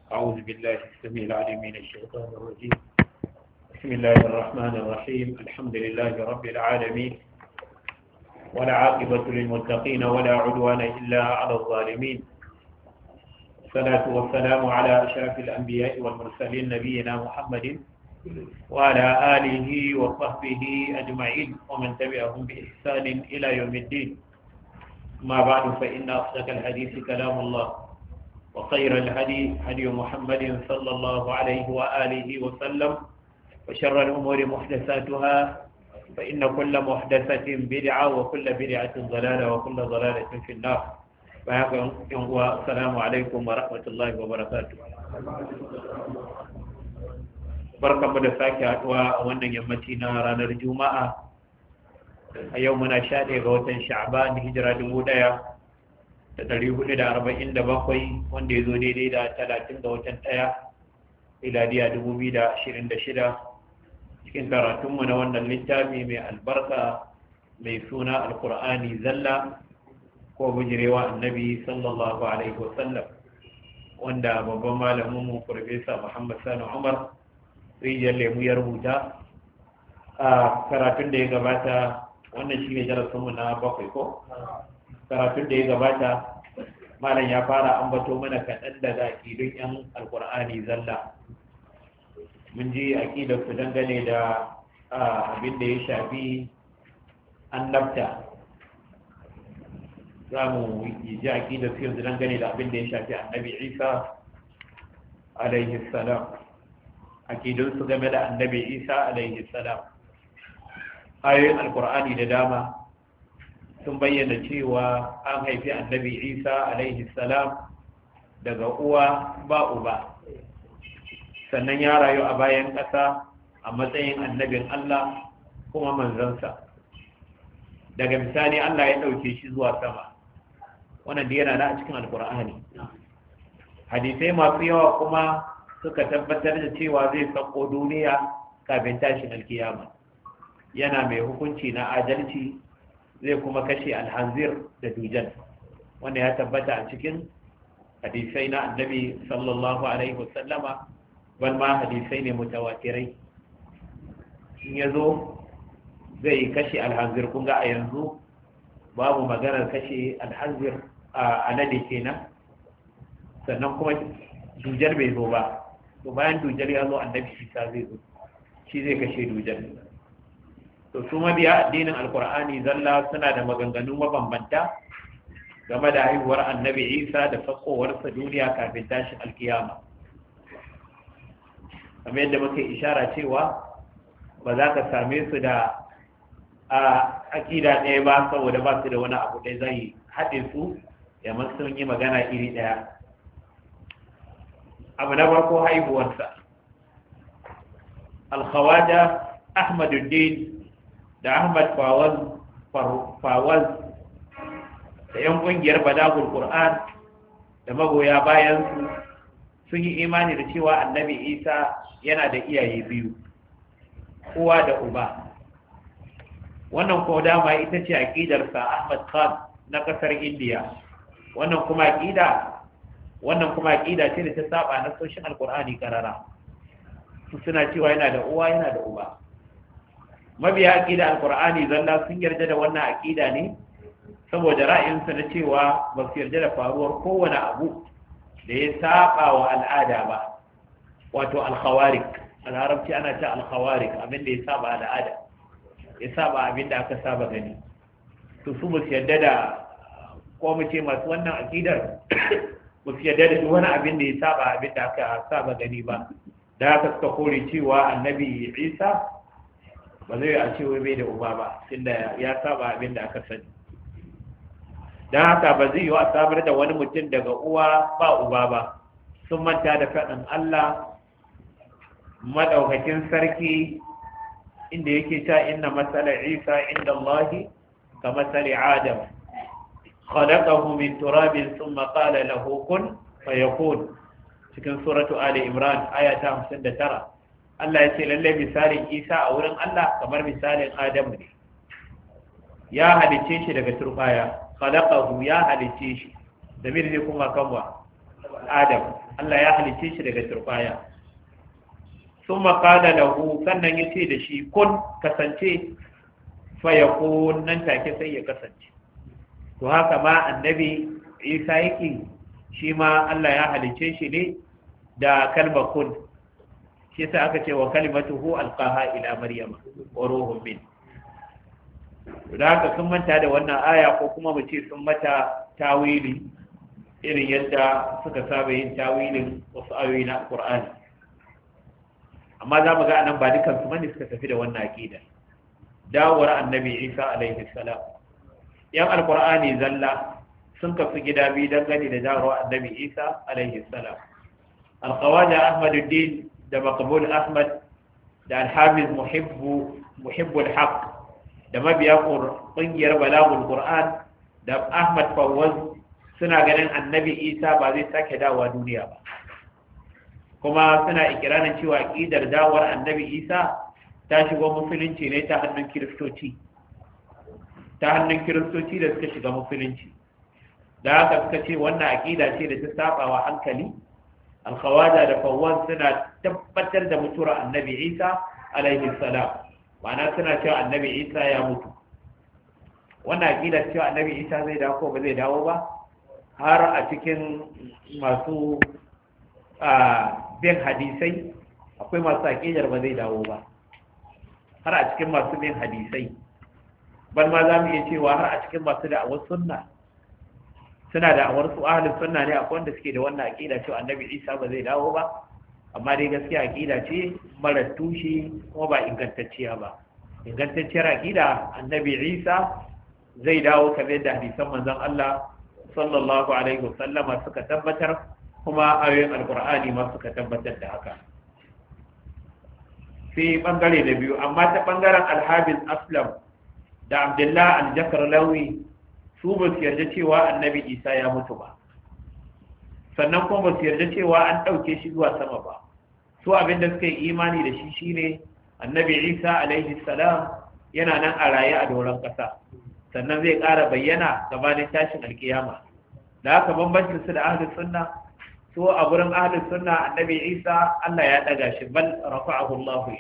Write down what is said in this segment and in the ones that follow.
أعوذ بالله السميع العليم من الشيطان الرجيم. بسم الله الرحمن الرحيم. الحمد لله رب العالمين، ولا عاقبة للمتقين ولا عدوان إلا على الظالمين. الصلاة والسلام على أشرف الأنبياء والمرسلين نبينا محمد وعلى آله وصحبه أجمعين ومن تبعهم بإحسان إلى يوم الدين. ما بعد، فإن أصدق الحديث كلام الله، وخير الهدي هدي محمد صلى الله عليه وآله وسلم، وشر الأمور محدثاتها، فإن كل محدثة بدعة وكل بدعة ضلالة وكل ضلالة في النار. السلام عليكم ورحمة الله وبركاته. barkanmu da sake haɗuwa a wannan yammaci na ranar Juma'a. A yau muna 11 ga watan Sha'ban, hijira 1447, wanda ya zo daidai da 30 ga watan 1 miladiya 2026. Cikin karatunmu na wannan littafi mai albarka mai suna Alkur'ani zalla ko bujirewa annabi sallallahu alaihi wasallam, wanda babban malaminmu Farfesa Muhammad Sani Umar rijiyar lemu ya rubuta. A karatun da ya gabata, wannan shi ne darasinmu na 7 ko? Karatun da ya gabata malam ya fara ambato mana kaɗan daga aƙidun 'yan alkur'ani zalla. Mun ji aƙidar su dangane da abin da ya shafi annabta. Za mu ji aƙidar su yanzu dangane da abin da ya shafi annabi Isa alaihi salam, aƙidun su game da annabi Isa alaihi salam. Ayoyin alkur'ani da dama sun bayyana cewa an haifi annabi Isa alaihi salam daga uwa ba uba, sannan ya rayu a bayan ƙasa a matsayin annabin Allah kuma manzansa. Daga misali Allah ya ɗauke shi zuwa sama. Wannan da yana da a cikin alkur'ani. Hadisai masu yawa kuma suka tabbatar da cewa zai sako duniya kafin tashin alkiyama, yana mai hukunci na adalci, zai kuma kashe alhanzir da dujal. Wanda ya tabbata a cikin hadisai na annabi sallallahu alaihi wasallama, bal ma hadisai ne mutawatirai. In ya zo zai kashe alhanzir. Kun ga a yanzu babu maganar kashe alhanzir a alade kenan, sannan kuma dujal bai zo ba. To bayan dujal ya zo, annabi Isa zai zo, shi zai kashe dujal. To su mabiya addinin alkur'ani zalla suna da maganganu mabambanta game da haihuwar annabi Isa da sakowarsa duniya kafin tashin alkiyama. Kamar yadda muke ishara cewa ba za ka same su da akida ɗaya ba, saboda ba su da wani abu ɗaya zai haɗe su yamma sun yi magana iri ɗaya. Abu na farko, haihuwarsa. Alkhawaja Ahmaduddin da Ahmad Fawaz da 'yan ƙungiyar Badagul Qur'an da magoya bayansu sun yi imani da cewa annabi Isa yana da iyaye biyu, uwa da uba. Wannan ko dama ita ce aƙidarsa Ahmad Khan na ƙasar Indiya. Wannan kuma aƙida ce da ta saba na soshin alkur'ani karara. Suna cewa yana da uwa yana da uba. Mabiya aƙida alkur'ani zalla sun yarda da wannan aƙida ne saboda ra'ayinsu na cewa ba su yarda da faruwar kowane abu da ya saba wa al'ada ba, wato alkhawarik. A larabci ana ce alkhawarik, abin da ya saba al'ada, ya saba abin da aka saba gani. To su ba su yarda da, ko mu ce masu wannan aƙidar ba su yarda da wani abin da ya saba abin da aka saba gani ba. Da haka suka kore cewa annabi Isa ba zai a cewa bai da uba ba, tunda ya saba abin da aka sani. Don haka ba zai yi a samar da wani mutum daga uwa ba uba ba. Sun manta da faɗin Allah maɗaukakin sarki inda yake ta inna matsala Isa inda Allahi ka matsala Adam, khalaqahu min turabin thumma qala lahu kun fayakun, cikin suratu Ali Imran aya ta 59. Allah ya ce lalle misalin Isa a wurin Allah kamar misalin Adamu ne. Ya halice shi daga turbaya, khalaqahu, ya halice shi. Damir zai kuma kanwa Adam Allah ya halice shi daga turbaya summa qala lahu sannan yace da shi kun kasance fa yakun nan take sai ya kasance to haka ma annabi Isa yake shi ma Allah ya halice shi ne da kalmar kun shi sai aka ce wa kalimatuhu alqaha ila maryama wa ruhun min da haka sun manta da wannan aya ko kuma mu ce sun mata tawili irin yadda suka saba yin tawilin wasu ayoyi na Qur'ani amma za mu ga anan ba dukan su bane suka tafi da wannan aqida dawowar annabi Isa alaihi salam yan alqur'ani zalla sun kafi gida biyu dangane da dawowar annabi Isa alaihi salam alqawaja ahmaduddin da maqbul ahmad da alhafiz muhibbul haqq da mabiya ƙungiyar balagul qur'an da ahmad fawwaz suna ganin annabi Isa ba zai sake dawowa duniya ba kuma suna ikirarin cewa aqidar dawowar annabi Isa ta shigo musulunci ne ta hannun kiristoci da suka shiga musulunci da haka suka ce wannan aqida ce da ta saba wa hankali al-khawaja da fawwan suna tabbatar da mutuwar annabi Isa alaihi salam ma'ana suna cewa annabi Isa ya mutu wannan aqida cewa annabi Isa zai dawo ko ba zai dawo ba har a cikin masu bin hadisai akwai masu aqidar ba zai dawo ba har a cikin masu bin hadisai ban ma za mu iya cewa har a cikin masu da'awar sunna suna da'awar su ahlus sunna ne akwai wanda suke da wannan aqida cewa annabi Isa ba zai dawo ba amma dai gaskiya aqida ce mara tushe kuma ba ingantacciya ba ingantacciyar aqida annabi Isa zai dawo kamar da hadisan manzon Allah sallallahu alaihi wasallama suka tabbatar kuma ayoyin alqur'ani ma suka tabbatar da haka sai bangare na biyu amma ta bangaren alhabis aslam da abdullah al-jakarlawi su ba su yarda cewa annabi Isa ya mutu ba sannan kuma ba su yarda cewa an ɗauke shi zuwa sama ba su abinda suka yi imani da shi shine annabi Isa alaihi salam yana nan a raye a doron ƙasa sannan zai ƙara bayyana gabanin tashin alkiyama da haka bambancin su da ahlus sunna so a gurin ahlus sunna annabi Isa Allah ya daga shi bal rafa'ahu Allahu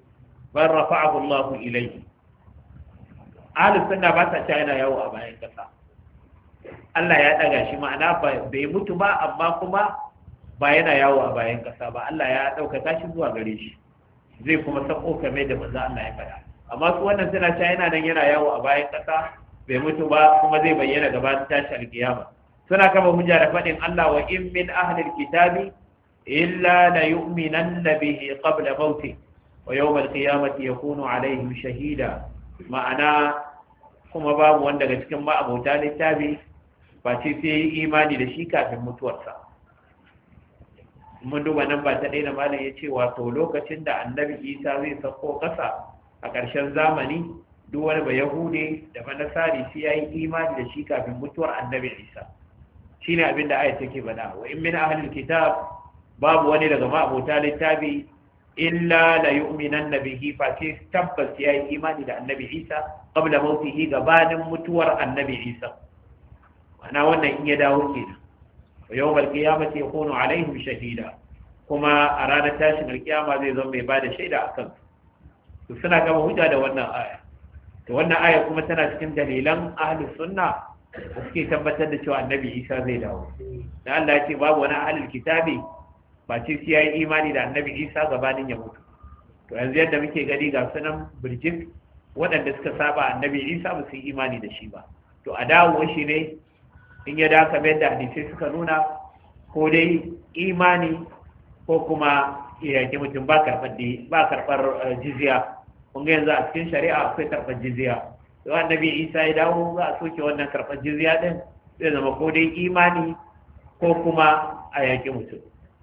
ilayhi ahlus sunna ba ta cewa yana yawo a bayan ƙasa Allah ya daga shi ma'ana bai mutu ba amma kuma ba yana yawo a bayan ƙasa ba Allah ya ɗaukaka shi zuwa gare shi zai kuma sako kame da manzo Allah ya faɗa amma su wannan suna cewa yana nan yana yawo a bayan ƙasa bai mutu ba kuma zai bayyana gaba ta tashi alkiyama suna kama hujja da faɗin Allah wa in min ahlil kitabi illa la yu'minanna bihi qabla mauti wa yawm alqiyamati yakunu alaihim shahida ma'ana kuma babu wanda daga cikin ma'abota littafi ba ce sai yi imani da shi kafin mutuwarsa mun duba nan ba ta daina malam ya ce wato lokacin da annabi Isa zai sako ƙasa a ƙarshen zamani duk wani ba Yahude da Manasari sai yayi imani da shi kafin mutuwar annabi Isa shine abin da ayat take bada wa in min ahlil kitab babu wani daga ma'abota littafi illa la yu'minanna bihi fa ce tabbas yayi imani da annabi Isa qabla mautihi gabanin mutuwar annabi Isa ana wannan in ya dawo kenan wa yawmal qiyamati yakunu alaihim shahida kuma a ranar tashin alkiyama zai zama mai bada shaida akan su suna gama hujja da wannan aya to wannan aya kuma tana cikin dalilan ahlus sunna da suke tabbatar da cewa annabi Isa zai dawo da Allah ya ce babu wani ahlul kitabi ba ce sai yayi imani da annabi Isa gabanin ya mutu to yanzu yadda muke gani ga sunan birjik waɗanda suka saba annabi Isa ba su yi imani da shi ba to a dawo shi ne in ya dawo kamar yadda hadisai suka nuna ko dai imani ko kuma yake mutum ba karɓar jizya kun ga yanzu a cikin shari'a akwai karɓar jizya to annabi Isa ya dawo za a soke wannan karɓar jizya din zai zama ko dai imani ko kuma a yaƙi mutum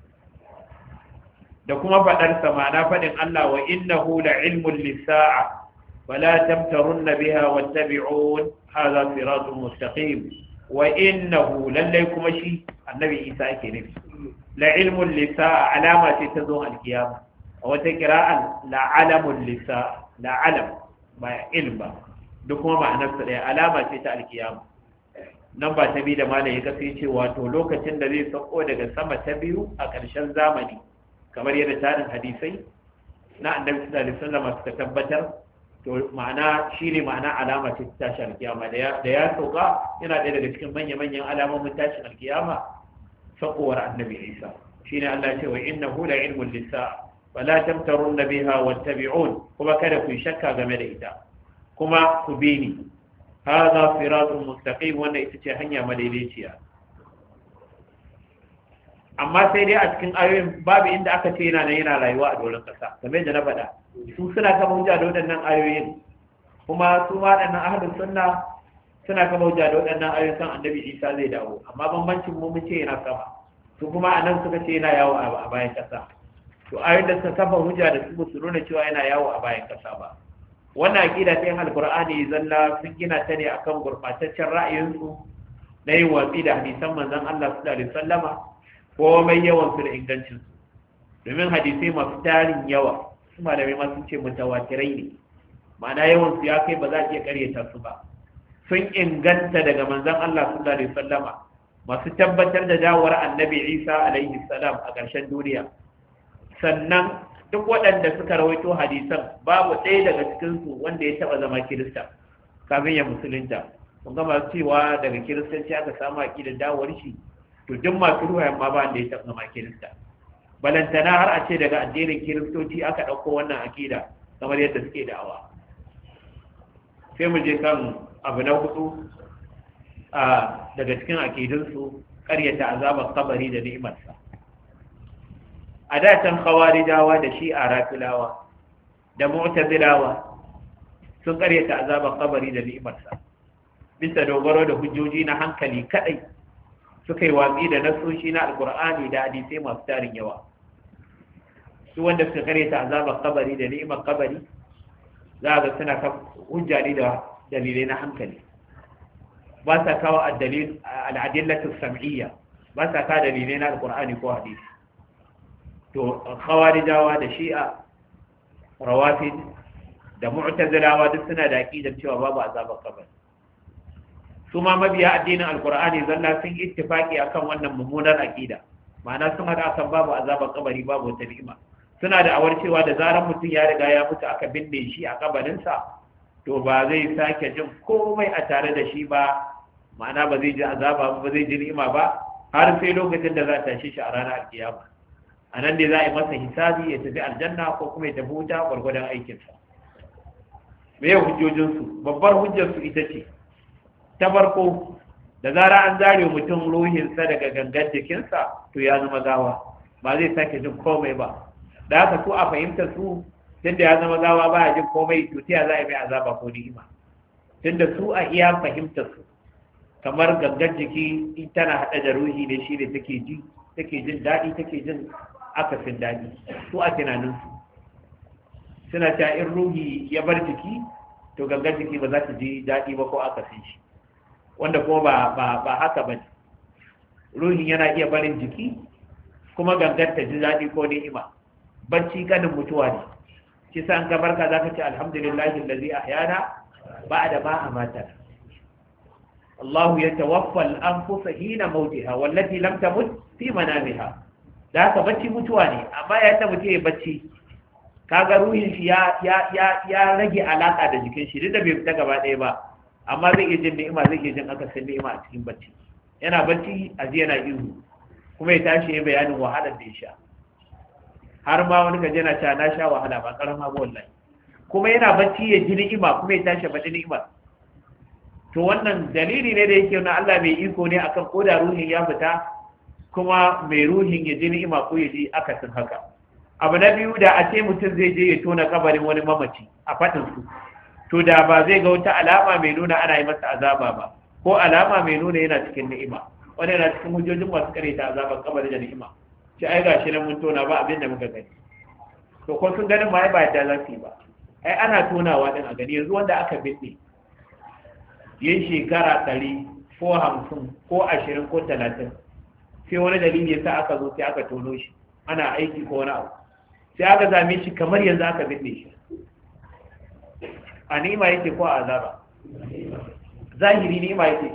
da kuma faɗar samana faɗin Allah wa innahu la ilmun lisa'a wala tamtarunna biha wattabi'un hadha siratun mustaqim wa innahu lallai kuma shi annabi Isa yake nufi la ilmun lisa'a alama ce ta zo alkiyama a wata kira'an la alamun lisa'a la alam ba ilm ba duk kuma ma'anar sa ɗaya alama ce ta alkiyama nan ba ta bi da malai ya kace ce wato lokacin da zai sauko daga sama ta biyu a ƙarshen zamani kamar yadda tarin hadisai na annabi sallallahu alaihi wasallam suka tabbatar to ma'ana shine ma'ana alama ce ta tashin alkiyama da ya sauka yana ɗaya daga cikin manya-manyan alamomin tashin alkiyama sakowar annabi Isa shine Allah ya ce wa innahu la ilmun lis-sa'a wala tamtarun biha wattabi'un kuma kada ku shakka game da ita kuma ku bi ni hadha siratun mustaqim wannan ita ce hanya madaidaiciya amma sai dai a cikin ayoyin babu inda aka ce yana rayuwa a doron kasa kamar yadda na faɗa su suna kama hujja da waɗannan ayoyin kuma su ma waɗannan ahlus sunna suna kama hujja da waɗannan ayoyin san annabi Isa zai dawo amma bambancin mu mun ce yana sama su kuma anan suka ce yana yawo a bayan kasa to ayoyin da suka kafa hujja da su nuna cewa yana yawo a bayan kasa ba wannan aqida ta yin alqur'ani zalla sun gina ta ne akan gurbataccen ra'ayinsu na yin watsi da hadisan manzon Allah sallallahu alaihi wasallama ko mai yawan su da ingancin su domin hadisai masu tarin yawa su malamai ma sun ce mutawatirai ne ma'ana yawan su ya kai ba za a iya karyata su ba sun inganta daga manzon Allah sallallahu alaihi wasallama masu tabbatar da dawowar annabi Isa alaihi salam a ƙarshen duniya sannan duk waɗanda suka rawaito hadisan babu ɗaya daga cikinsu wanda ya taɓa zama kirista kafin ya musulunta kun ga masu cewa daga kiristanci aka samu aƙidar dawowar shi to duk masu ruwayan ma ba wanda ya taɓa zama kirista balantana har a ce daga addinin kiristoci aka ɗauko wannan aƙida kamar yadda suke da'awa sai mu je kan abu na hudu daga cikin aƙidunsu ƙaryata azabar kabari da ni'imarsa a datan khawarijawa da shi'a rafilawa da mu'tazilawa sun karyata azaban kabari da ni'imarsa bisa dogaro da hujjoji na hankali kadai suka yi watsi da nasoshi na alkur'ani da hadisai masu tarin yawa su wanda suka karyata azaban kabari da ni'imar kabari za ga suna kan hujja ne da dalilai na hankali ba sa kawo al'adillatu sam'iyya ba sa kawo dalilai na alkur'ani ko hadisi to khawarijawa da shi'a rawafid da mu'tazilawa duk suna da aqidar cewa babu azabar kabari su ma mabiya addinin alqur'ani zalla sun ittifaki akan wannan mummunar aqida ma'ana sun hada akan babu azabar kabari babu wata ni'ima suna da awar cewa da zaran mutum ya riga ya mutu aka binne shi a kabarin sa to ba zai sake jin komai a tare da shi ba ma'ana ba zai ji azaba ba zai ji ni'ima ba har sai lokacin da za ta tashi shi a ranar alkiyama a nan dai za a yi masa hisabi ya tafi aljanna ko kuma ya tafi wuta gwargwadon aikinsa me ya hujjojinsu babbar hujjarsu ita ce ta farko da zara an zare mutum ruhinsa daga gangan jikinsa to ya zama gawa ba zai sake jin komai ba da haka su a fahimta su tunda ya zama gawa ba ya jin komai to ta za a yi mai azaba ko ni'ima tunda su a iya fahimta su kamar gangan jiki in tana haɗa da ruhi ne shi ne take jin daɗi take jin akasin daɗi su a tunaninsu suna ta in ruhi ya bar jiki to gangan jiki ba za ta ji daɗi ba ko akasin shi wanda kuma ba haka ba ne ruhin yana iya barin jiki kuma gangan ta ji daɗi ko ni'ima bacci kanin mutuwa ne shi sa an gabarka za ka ce alhamdulillahi allazi ahyana ba'da ma amatana Allah ya tawaffa al-anfusa hina mautiha wallati lam tamut fi manamiha da haka bacci mutuwa ne amma ya ta mutu ya bacci kaga ruhin shi ya rage alaka da jikin shi duk da bai fita gaba ɗaya ba amma zai iya jin ni'ima zai iya jin akasin ni'ima a cikin bacci yana bacci a ji yana ihu kuma ya tashi ya bayanin wahalar da ya sha har ma wani gaje na cewa na sha wahala ba karama ba wallahi kuma yana bacci ya ji ni'ima kuma ya tashi baɗi ni'ima to wannan dalili ne da yake na Allah mai iko ne akan koda ruhin ya fita kuma mai ruhin ya ji ni'ima ko ya ji akasin haka abu na biyu da a ce mutum zai je ya tona kabarin wani mamaci a faɗin su to da ba zai ga wata alama mai nuna ana yi masa azaba ba ko alama mai nuna yana cikin ni'ima wani yana cikin hujjojin masu kareta azaban kabari da ni'ima ce ai gashi nan mun tona ba abin da muka gani to ko sun ganin ma ai ba yadda za su yi ba ai ana tonawa din a gani yanzu wanda aka binne yin shekara 100 ko 50 ko 20 ko 30 sai wani dalili ya sa aka zo sai aka tono shi ana aiki ko wani abu sai aka zame shi kamar yanzu aka binne shi a ni'ima yake ko a azaba zahiri ni'ima yake ciki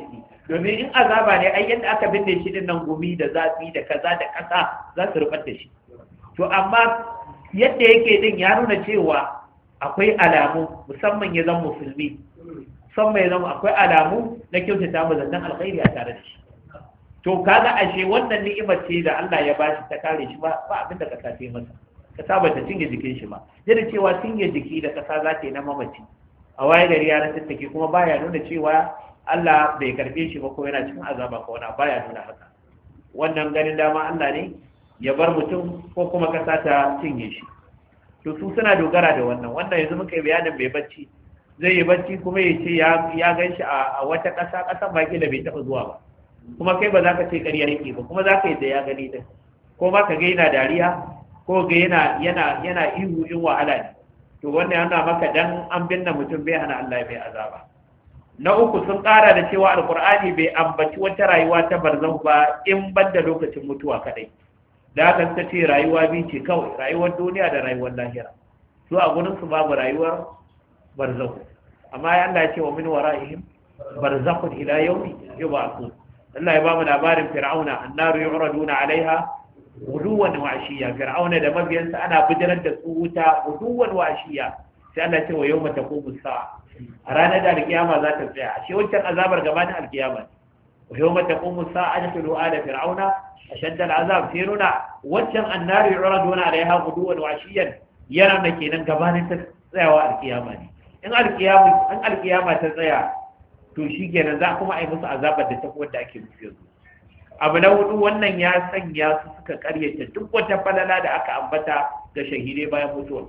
domin in azaba ne ai yadda aka binne shi din nan gumi da zafi da kaza da kasa za su rubar da shi to amma yadda yake din ya nuna cewa akwai alamu musamman ya zama musulmi musamman ya zama akwai alamu na kyautata mu zannan alkhairi a tare da shi to kaga ashe wannan ni'imar ce da Allah ya bashi ta kare shi ba abin da ka sace masa kasa ba ta cinye jikin shi ba da cewa cinye jiki da kasa za ta yi na mamaci a waye gari ya tattake kuma baya nuna cewa Allah bai karbe shi ba ko yana cikin azaba ko wani baya nuna haka wannan ganin dama Allah ne ya bar mutum ko kuma kasa ta cinye shi to su suna dogara da wannan yanzu muka yi bayanin bai bacci zai yi bacci kuma ya ce ya gan shi a wata ƙasa ƙasan baki da bai taɓa zuwa ba kuma kai ba za ka ce ƙarya yake ba kuma za ka yi da ya gani din ko ma ka ga yana dariya ko ga yana ihu in wahala ne to wannan yana maka dan an binne mutum bai hana Allah bai azaba na uku sun ƙara da cewa alkur'ani bai ambaci wata rayuwa ta barzan ba in ban da lokacin mutuwa kadai da haka suka ce rayuwa biyu ce kawai rayuwar duniya da rayuwar lahira su a gurin su babu rayuwar barzakhu amma ya Allah ya ce wa min wara'ihim barzakhun ila yawmi yub'athun Allah ya ba mu labarin fir'auna annaru yu'raduna 'alaiha guduwan wa ashiya fir'auna da mabiyansa ana bijirar da su wuta guduwan wa ashiya sai Allah ya ce wa yawma taqumu sa'a a ranar da alkiyama za ta tsaya ashe wancan azabar gabanin alkiyama wa yawma taqumu sa'a adkhulu ala fir'auna ashadda al'azab sai nuna wancan annaru yu'raduna 'alaiha guduwan wa ashiyan yana da kenan gabanin ta tsayawa alkiyama ne in alkiyama ta tsaya to shi kenan za kuma a yi musu azabar da ta wadda ake musu yanzu abu na hudu wannan ya sanya su suka karyata duk wata falala da aka ambata ga shahidai bayan mutuwa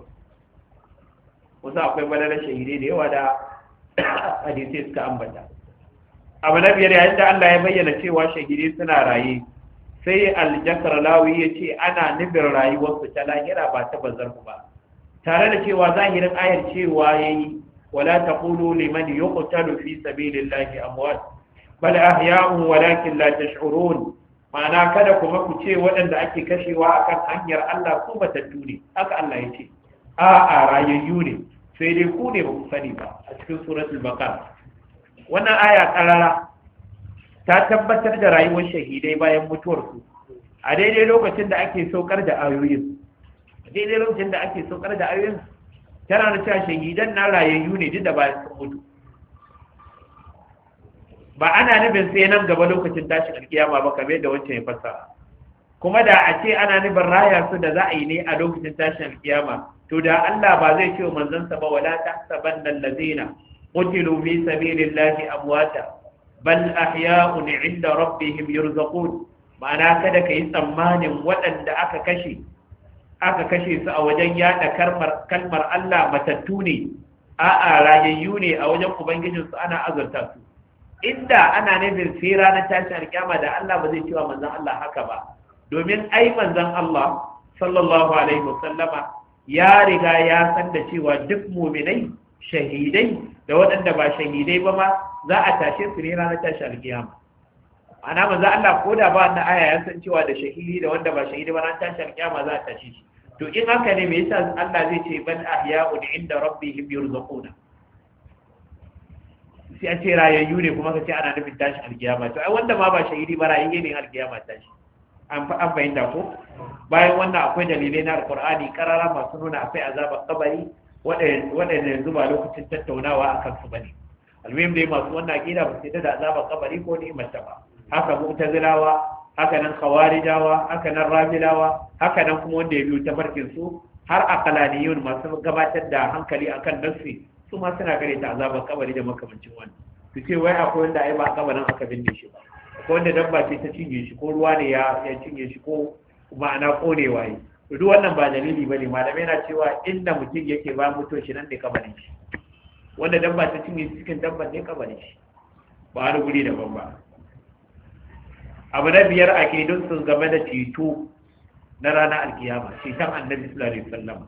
wasu akwai falalar shahidai da yawa da hadisai suka ambata abu na biyar yayin da Allah ya bayyana cewa shahidai suna raye sai aljakar lawi ya ce ana nufin rayuwarsu ta lahira ba ta bazar ba tare da cewa zahirin ayar cewa yayi wala taqulu liman yuqtalu fi sabilillahi amwat bal ahya'un walakin la tash'urun ma'ana kada kuma ku ce waɗanda ake kashewa akan hanyar Allah ko batattu ne haka Allah ya ce a'a rayayyu ne sai dai ku ne ba ku sani ba a cikin suratul baqara wannan aya karara ta tabbatar da rayuwar shahidai bayan mutuwarsu a daidai lokacin da ake saukar da ayoyin daidai lokacin da ake saukar da ayoyin tana da cewa shahidan na rayayyu ne duk da bayan sun mutu ba ana nufin sai nan gaba lokacin tashin alkiyama ba kamar yadda wancan ya fassara kuma da a ce ana nufin raya su da za a yi ne a lokacin tashin alkiyama to da Allah ba zai ce wa manzansa ba wala tahsabanna allazina qutilu fi sabilillahi amwata bal ahya'un 'inda rabbihim yurzaqun ma'ana kada kai tsammanin waɗanda aka kashe su a wajen yada kalmar Allah matattu ne a'a rayayyu ne a wajen ubangijinsu ana azurta su inda ana nufin sai ranar tashin alkiyama da Allah ba zai cewa manzon Allah haka ba domin ai manzon Allah sallallahu alaihi wasallama ya riga ya san da cewa duk mu'minai shahidai da waɗanda ba shahidai ba ma za a tashe su ne ranar tashin alkiyama ana manzon Allah ko da ba wannan aya ya san cewa da shahidi da wanda ba shahidi ba ranar tashin alkiyama za a tashe shi to in haka ne me yasa Allah zai ce bal ahya'un 'inda rabbihim yurzaquna sai a ce rayayyu ne kuma ka ce ana nufin tashin alkiyama to ai wanda ma ba shahidi ba rayayye ne alkiyama tashi an fahimta ko bayan wannan akwai dalilai na alqur'ani karara masu nuna akwai azabar kabari waɗanda yanzu ba lokacin tattaunawa akan su bane almuhim dai masu wannan aqida ba sai da azabar kabari ko ni'imar ta ba haka mu'tazilawa haka nan khawarijawa haka nan rafilawa haka nan kuma wanda ya biyo tafarkin su har aqlaniyun masu gabatar da hankali akan nafsi su ma suna gare ta azabar kabari da makamancin wannan su ce wai akwai wanda ai ba kabarin aka binne shi ba akwai wanda dabba ce ta cinye shi ko ruwa ne ya cinye shi ko ma'ana konewa yi duk wannan ba dalili bane malamai na cewa inda mutum yake ba mutuwa shi nan ne kabarin shi wanda dabba ta cinye shi cikin dabban ne kabarin shi ba wani guri daban ba abu na biyar a kedun sun game da ceto na ranar alkiyama ceton annabi sallallahu alaihi wasallam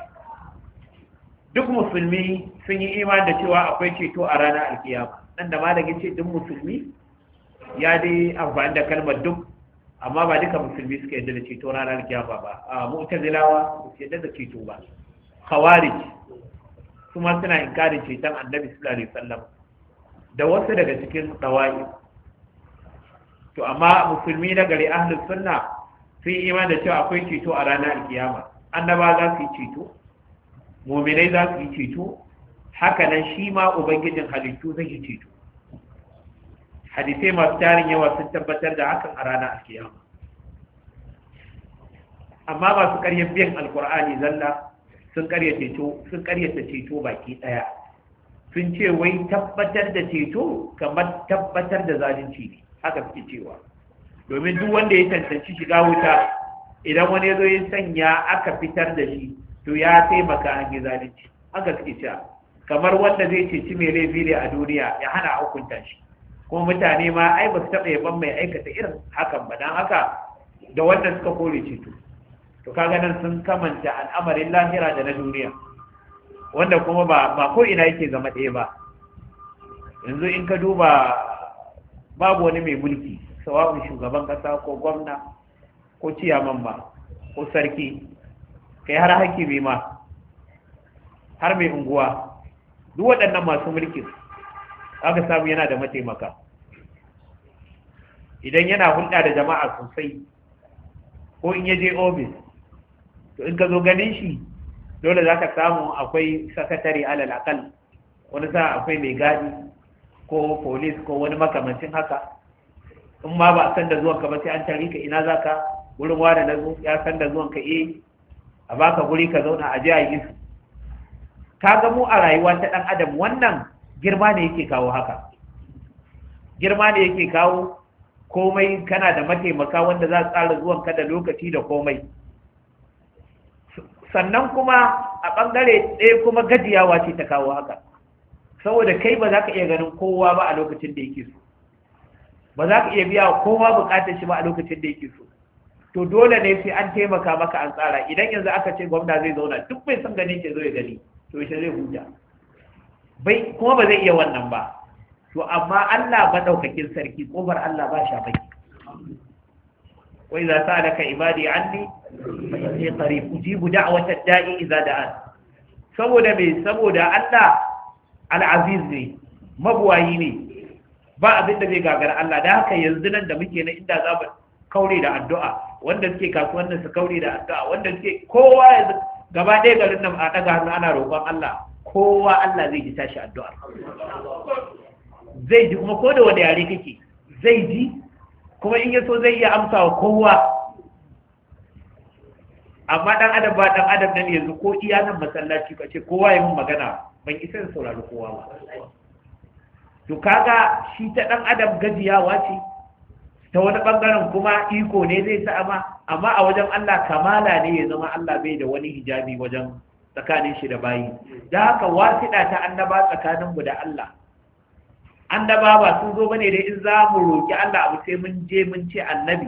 duk musulmi sun yi imani da cewa akwai ceto a ranar alkiyama nan da malagin ce duk musulmi ya dai amfani da kalmar duk amma ba duka musulmi suka yadda da ceto ranar alkiyama ba a mu'tazilawa su yadda da ceto ba khawarij kuma suna inkarin ceton annabi sallallahu alaihi wasallam da wasu daga cikin dawai to amma musulmi na gari ahlus sunna sun yi imani da cewa akwai ceto a ranar alkiyama. Annaba za su yi ceto, mu'minai za su yi ceto, haka nan shi ma ubangijin halittu zai yi ceto. Hadisai masu tarin yawa sun tabbatar da hakan a ranar alkiyama. Amma masu ƙaryar biyan alkur'ani zalla sun ƙaryata ceto baki ɗaya. Sun ce wai tabbatar da ceto kamar tabbatar da zalunci ne, haka suke cewa. Domin duk wanda ya tantance shiga wuta, idan wani ya zo ya sanya aka fitar da shi, to ya taimaka an yi zalunci, haka suke cewa. Kamar wanda zai ceci mai laifi ne a duniya ya hana hukunta shi, kuma mutane ma ai ba su taɓa yaban mai aikata irin hakan ba, don haka da wanda suka kore ceto. To kaga nan sun kamanta al'amarin lahira da na duniya, wanda kuma ba ko ina yake zama ɗaya ba. Yanzu in ka duba, babu wani mai mulki, sawa'un shugaban ƙasa ko gwamna ko ciyaman ba ko sarki, kai har hakimi ma, har mai unguwa, duk waɗannan masu mulki aka samu yana da mataimaka. Idan yana hulɗa da jama'a sosai, ko in ya je ofis, to in ka zo ganin shi dole za ka samu akwai sakatare alal akal, wani sa akwai mai gadi ko polis ko wani makamancin haka. In ma ba a san da zuwanka ba sai an tari ka, ina za ka, wurin wada na zo, ya san da zuwanka, a baka guri ka zauna a je a yi su. Ka ga mu a rayuwa ta ɗan adam wannan girma ne yake kawo haka, girma ne yake kawo komai. Kana da mataimaka wanda za su tsara zuwanka da lokaci da komai. Sannan kuma a ɓangare ɗaya kuma gajiyawa ce ta kawo haka, saboda kai ba za ka iya ganin kowa ba a lokacin da yake so, ba za ka iya biya kowa bukatar shi ba a lokacin da yake so. To dole ne sai an taimaka maka an tsara. Idan yanzu aka ce gwamna zai zauna, duk bai san ganin ke zo ya gani, to shi zai huta, kuma ba zai iya wannan ba. To amma Allah madaukakin sarki, kofar Allah ba sha baki. wa idza sa'alaka ibadi anni fa inni qarib ujibu da'watad da'i idza da'an. Saboda Allah al-aziz ne, mabuwayi ne, ba abin da zai gagara Allah. Da haka yanzu nan da muke na inda za mu kaure da addu'a, wanda suke kasuwannin su kaure da addu'a, wanda suke kowa yanzu gaba ɗaya garin nan a ɗaga hannu ana roƙon Allah, kowa Allah zai ji tashi addu'a, zai ji kuma ko da wanda yare kake zai ji, kuma in yaso zai iya amsa wa kowa. Amma ɗan adam ba ɗan adam nan yanzu, ko iya nan masallaci ka ce kowa ya mun magana, ban isa in saurari kowa ba. To kaga shi ta ɗan adam gajiyawa ce, ta wani ɓangaren kuma iko ne zai sa amma a wajen Allah kamala ne ya zama Allah bai da wani hijabi wajen tsakanin shi da bayi. Da haka wasiɗa ta annaba tsakaninmu da Allah. Annaba ba sun zo bane da in za mu roƙi Allah abu sai mun je mun ce annabi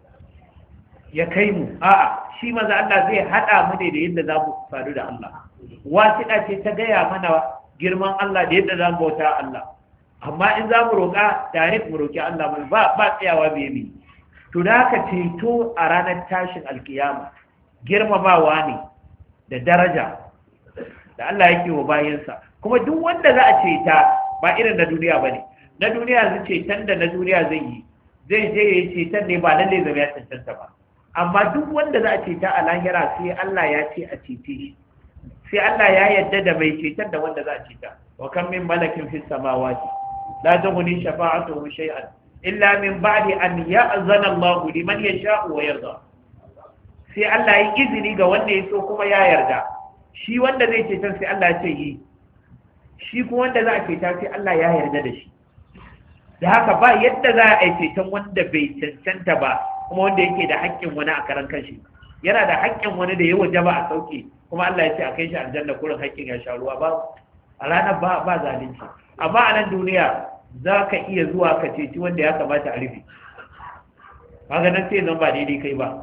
ya kai mu. A'a, shi maza Allah zai haɗa mu ne da yadda za mu sadu da Allah. Wasiɗa ce ta gaya mana girman Allah da yadda za mu bauta Allah. Amma in za mu roƙa direct mu roƙi Allah mai ba tsayawa biye. To da haka ceto a ranar tashin alkiyama girmamawa ne da daraja da Allah yake wa bayansa. Kuma duk wanda za a ceta ba irin na duniya ba ne. Na duniya zai ceton da na duniya zai yi, zai je ya yi ceton ne ba lalle zama ya cancanta ba. Amma duk wanda za a ceta a lahira sai Allah ya ce a cete shi, sai Allah ya yarda da mai ceton da wanda za a ceta. Wa kan min malakin fis samawati la tughni shafa'atuhum shay'an illa min ba'di an ya'zana Allah liman yasha'u wa yarda. Sai Allah ya izini ga wanda ya so kuma ya yarda. Shi wanda zai ceton sai Allah ya ce yi, shi kuma wanda za a ceta sai Allah ya yarda da shi. Da haka ba yadda za a yi ceton wanda bai cancanta ba, kuma wanda yake da haƙƙin wani a karan kanshi. Yana da haƙƙin wani da ya wajaba a sauke, kuma Allah ya ce a kai shi aljanna kurin haƙƙin ya sha ruwa. Ba a ranar ba zalunci. Amma a nan duniya za ka iya zuwa ka ceci wanda ya kamata a rufe, haka nan sai zan ba daidai kai ba.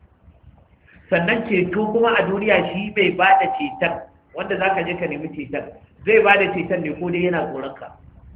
Sannan ceto kuma a duniya shi bai ba da ceton wanda za ka je ka nemi ceton, zai ba da ceton ne ko dai yana tsoronka,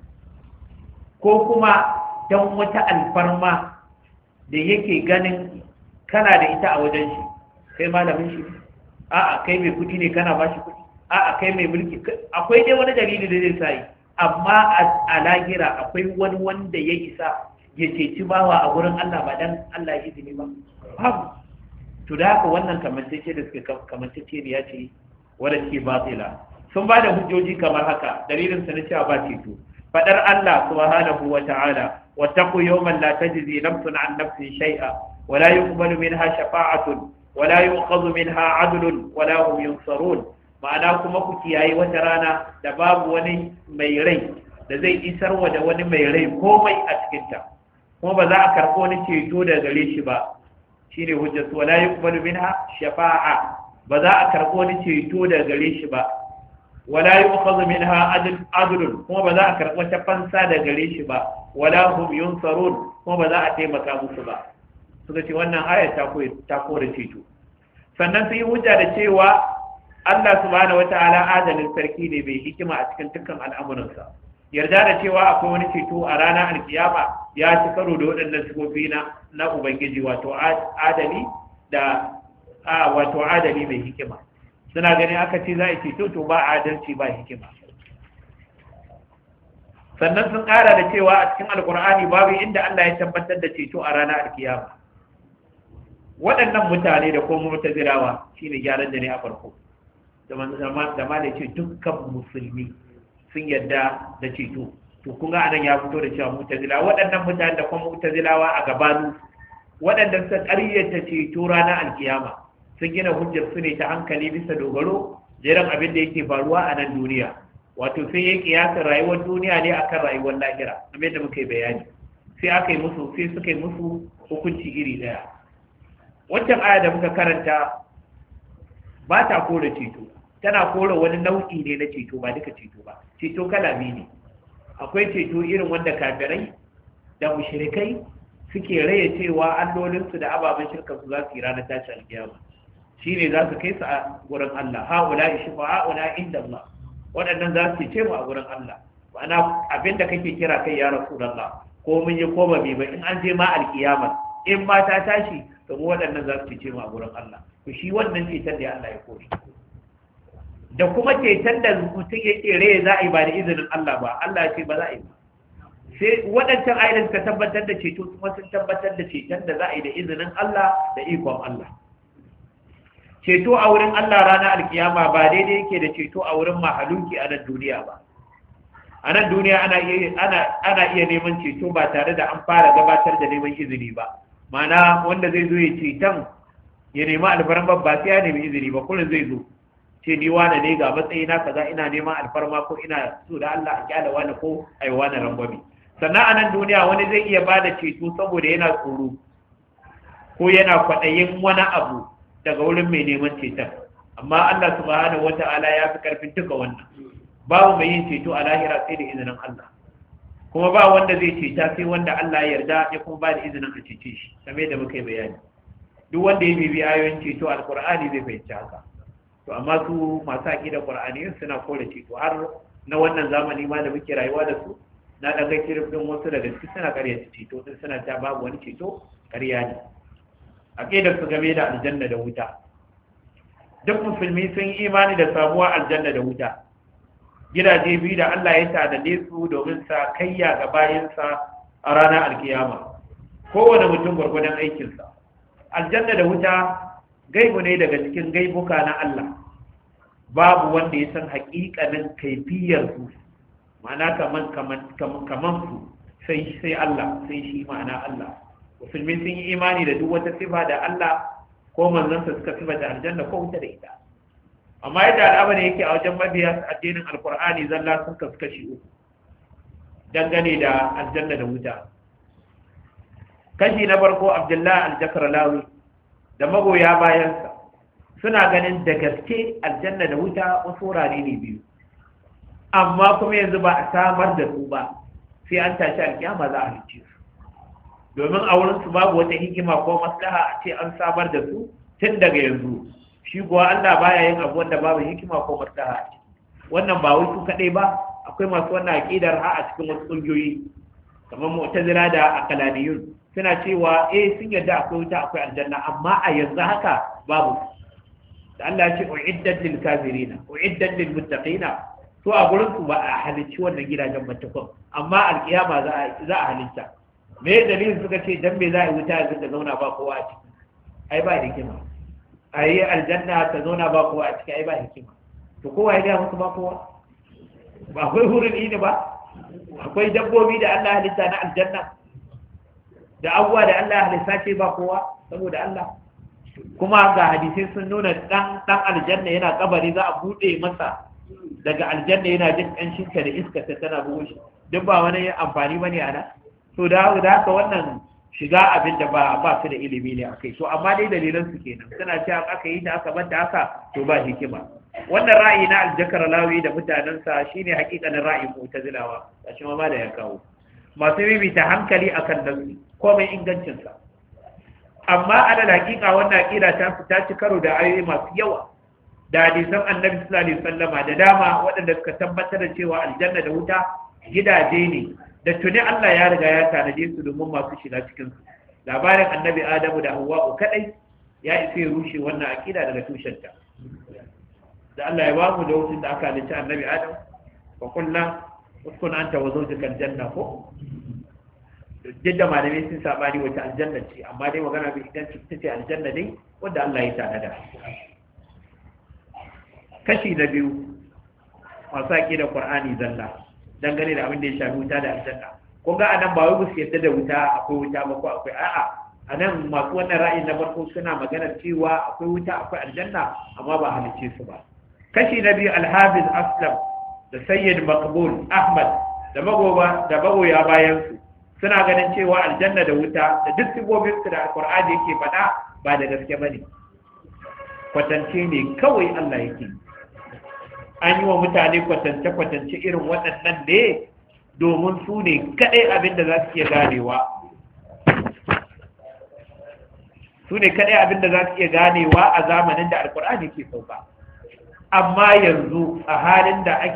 ko kuma don wata alfarma da yake ganin kana da ita a wajen shi. Kai malamin shi, a'a kai mai kuɗi ne kana ba shi kuɗi, a'a kai mai mulki, akwai dai wani dalili da zai sa yi. Amma a lahira akwai wani wanda ya isa ya ceci bawa a gurin Allah ba dan Allah ya izini ba babu. To da haka wannan kamantacce da suka kamantacce ne ya ce wadda ke batila sun ba da hujjoji kamar haka dalilin sa na cewa ba ceto fadar Allah subhanahu wa ta'ala wattaqu yawman la tajzi nafsun an nafsin shay'a wa la yuqbalu minha shafa'atun wa la yu'khadhu minha 'adlun wa la hum yunsarun. Ma'ana kuma ku kiyaye wata rana da babu wani mai rai da zai isarwa da wani mai rai komai a cikin ta kuma ba za a karɓo wani ceto daga gare shi ba shine hujjatu wala yuqbalu minha shafa'a ba za a karɓo wani ceto daga gare shi ba wala yu'khadhu minha adlun kuma ba za a karɓo ta fansa daga gare shi ba wala hum yunsarun kuma ba za a taimaka musu ba. Suka ce wannan ayat ta kore ceto. Sannan sun yi hujja da cewa Allah subhanahu wata'ala adalin sarki ne bai hikima a cikin dukkan al'amuransa. Yarda da cewa akwai wani ceto a ranar alkiyama ya ci karo da waɗannan sifofi na Ubangiji wato adali mai hikima. Suna ganin aka ce za a ceto to ba adalci ba hikima. Sannan sun ƙara da cewa a cikin alkur'ani babu inda Allah ya tabbatar da ceto a ranar alkiyama. Waɗannan mutane da kuma mutazirawa shine gyaran da ne a farko. Da ma da ce dukkan musulmi sun yadda da ceto. To kun ga anan ya fito da cewa mutazila waɗannan mutane da kuma mutazilawa a gabanu waɗanda suka ƙaryata ceto ranar alkiyama sun gina hujjar su ne ta hankali bisa dogaro jiran abin da yake faruwa a nan duniya. Wato sai ya kiyasa rayuwar duniya ne akan rayuwar lahira kamar yadda muka yi bayani. Sai suka yi musu hukunci iri daya. Wancan aya da muka karanta ba ta kore ceto, tana kore wani nau'i ne na ceto ba duka ceto ba. Ceto kala biyu ne. Akwai ceto irin wanda kafirai da mushrikai suke raye cewa allolinsu da ababen shirka su za su yi ranar tashi alkiyama. Shine za su kai su a gurin Allah. Ha'ula shufa'a'una inda Allah. Waɗannan za su ce mu a gurin Allah. Ma'ana abin da kake kira kai ya Rasulullah ko mun yi ko ba mai ba in an je ma alkiyama in ma ta tashi to mu waɗannan za su ce mu a gurin Allah. To shi wannan ceton da Allah ya kore. Da kuma ceton da mutum yake raye za a yi ba da izinin Allah ba, Allah ya ce ba za a yi ba. Sai waɗancan ayyukan ka tabbatar da ceto kuma sun tabbatar da ceton da za a yi da izinin Allah da ikon Allah. Ceto a wurin Allah ranar alkiyama ba daidai yake da ceto a wurin mahaluki a nan duniya ba. A nan duniya ana iya neman ceto ba tare da an fara gabatar da neman izini ba. Ma'ana wanda zai zo ya ceton ya nemi alfarma ba sai ya nemi izini ba, kullum zai zo ce ni wane ne ga matsayina kaza ina neman alfarma ko ina so da Allah a kyala wani ko ai wani rangwame. Sannan a nan duniya wani zai iya bada ceto saboda yana tsoro ko yana kwaɗayin wani abu daga wurin mai neman ceton. Amma Allah subhanahu wata'ala ya fi karfin duka wannan. Babu mai yin ceto a lahira sai da izinin Allah. Kuma ba wanda zai ceta sai wanda Allah ya yarda ya kuma ba da izinin a cece shi, kamar da muka yi bayani. Duk wanda ya bibi ayoyin ceto alkur'ani zai fahimci haka. To amma su masu aqidar qur'ani suna kore ceto har na wannan zamani ma da muke rayuwa da su. Na daga kirfin wasu daga cikin suna ƙaryata ceto din suna ta babu wani ceto ƙarya ne. Aqidar su game da aljanna da wuta. Duk musulmi sun yi imani da samuwa aljanna da wuta. Gidaje biyu da Allah ya tanade su domin sa kayya ga bayansa a ranar alkiyama. Kowane mutum gwargwadon aikinsa. Aljanna da wuta gaibu ne daga cikin gaibuka na Allah. Babu wanda ya san haƙiƙanin kaifiyar su. Ma'ana kaman su sai Allah, sai shi ma'ana Allah. Musulmi sun yi imani da duk wata sifa da Allah ko manzansa suka sifata aljanna ko wuta da ita. Amma yadda al'amari yake a wajen mabiya addinin alkur'ani zalla sun kasu kashi uku dangane da aljanna da wuta. Kashi na farko Abdullahi al-Jakralawi da magoya bayansa suna ganin da gaske aljanna da wuta wasu wurare ne biyu, amma kuma yanzu ba a samar da su ba sai an tashi alkiyama za a halicce su. Domin a wurinsu babu wata hikima ko maslaha a ce an samar da su tun daga yanzu. Shi kuwa Allah baya yin abu wanda babu hikima ko maslaha a ciki. Wannan ba wai su kadai ba, akwai masu wannan aqidar ha a cikin wasu kungiyoyi kamar Mu'tazila da Aqlaniyun suna cewa sun yarda akwai wuta akwai aljanna amma a yanzu haka babu. Da Allah ya ce uiddat lil kafirin uiddat lil muttaqin to a gurin su ba a halicci wannan gidajen mutakon amma alkiyama za a halitta. me dalilin suka ce dan me za a yi wuta yanzu ta zauna ba kowa a ciki ai ba hikima a yi aljanna ta zauna ba kowa a ciki ai ba hikima to kowa ya gaya musu ba kowa ba akwai hurin ini ba akwai dabbobi da Allah halitta na aljanna da abuwa da Allah halitta ce ba kowa saboda Allah kuma ga hadisai sun nuna dan aljanna yana kabari za a bude masa daga aljanna yana jin kanshin da iska ta tana bugo shi duk ba wani amfani bane ana to da haka wannan shiga abin da ba su da ilimi ne akai to amma dai dalilan su kenan suna cewa aka yi ta aka banta haka to ba hikima wannan ra'ayi na aljakar lawi da mutanensa shine hakikanin ra'ayin mu'tazilawa gashi ma da ya kawo masu bibita hankali akan nan komai ingancin sa amma alal hakika wannan aqida ta ci karo da ayoyi masu yawa da hadisan annabi sallallahu alaihi wasallama da dama waɗanda suka tabbatar da cewa aljanna da wuta gidaje ne da tuni Allah ya riga ya tanaje su domin masu shiga cikin su labarin annabi Adamu da Hawwa kadai ya isa ya rushe wannan aqida daga tushenta da Allah ya ba mu da wucin da aka halicci annabi Adam wa kullu uskun anta wa zawjuka aljanna ko jidda malamai sun sabani wata aljanna ce amma dai magana bi idan ta ce aljanna ne wanda Allah ya tanada kashi na biyu masu aqida Qur'ani zalla dangane da abin da ya shafi wuta da aljanna ko ga anan ba wai su yadda da wuta akwai wuta ba ko akwai a'a anan masu wannan ra'ayin na farko suna magana cewa akwai wuta akwai aljanna amma ba halicce su ba kashi na biyu al-Hafiz Aslam da Sayyid Maqbul Ahmad da magoya bayan su suna ganin cewa aljanna da wuta da duk sifofin su da Al-Qur'ani yake faɗa ba da gaske bane kwatance ne kawai Allah yake an yi wa mutane kwatance irin waɗannan ne domin su ne kaɗai abin da za su iya ganewa a zamanin da alkur'ani ke sauka amma yanzu a halin da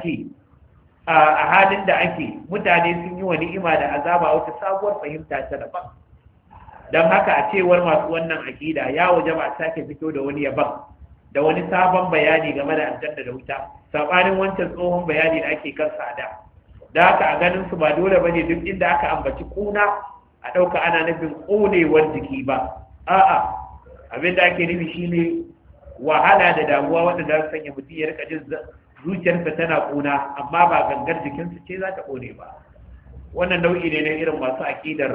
ake mutane sun yi wa ni'ima da azaba wata sabuwar fahimta ta daban don haka a cewar masu wannan aƙida ya waje ba a sake fito da wani yaban da wani sabon bayani game da aljanna da wuta sabanin wancan tsohon bayani da ake kansa a da haka a ganin su ba dole bane duk inda aka ambaci kuna a dauka ana nufin konewar jiki ba a'a abin da ake nufi shine wahala da damuwa wanda za su sanya mutum ya rika jin zuciyarsa tana kuna amma ba gangar jikinsa ce za ta kone ba wannan nau'i ne na irin masu akidar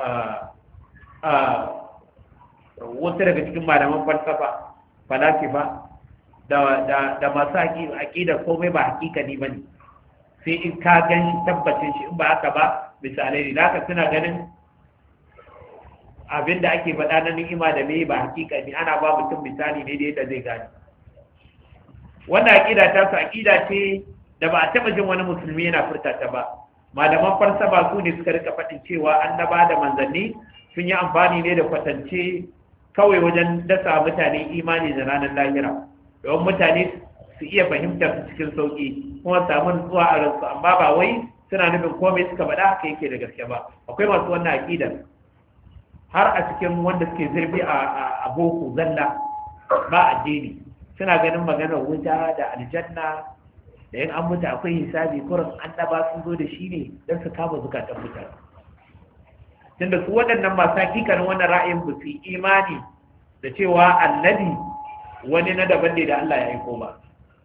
wasu daga cikin malaman falasifa da masu aƙidar komai ba hakikani ba ne sai in ka gan shi tabbacin shi in ba haka ba misalai ne da haka suna ganin abin da ake faɗa na ni'ima da mai ba hakikani ana ba mutum misali ne da yadda zai gane wannan aƙida ta su aƙida ce da ba a taɓa jin wani musulmi yana furta ta ba malaman falsafa su ne suka rika faɗin cewa annaba da manzanni sun yi amfani ne da kwatance kawai wajen dasa mutane imani da ranar lahira don mutane su iya fahimtar su cikin sauki kuma samun zuwa a ransu amma ba wai suna nufin komai suka faɗa haka yake da gaske ba akwai masu wannan aƙidar har a cikin wanda suke zurfi a boko zalla ba addini suna ganin maganar wuta da aljanna da yin an mutu akwai hisabi kurin annaba sun zo da shi ne don su kama zukatan mutane tunda su waɗannan masu hakikanin wannan ra'ayin ba su imani da cewa annabi wani na daban ne da Allah ya aiko ba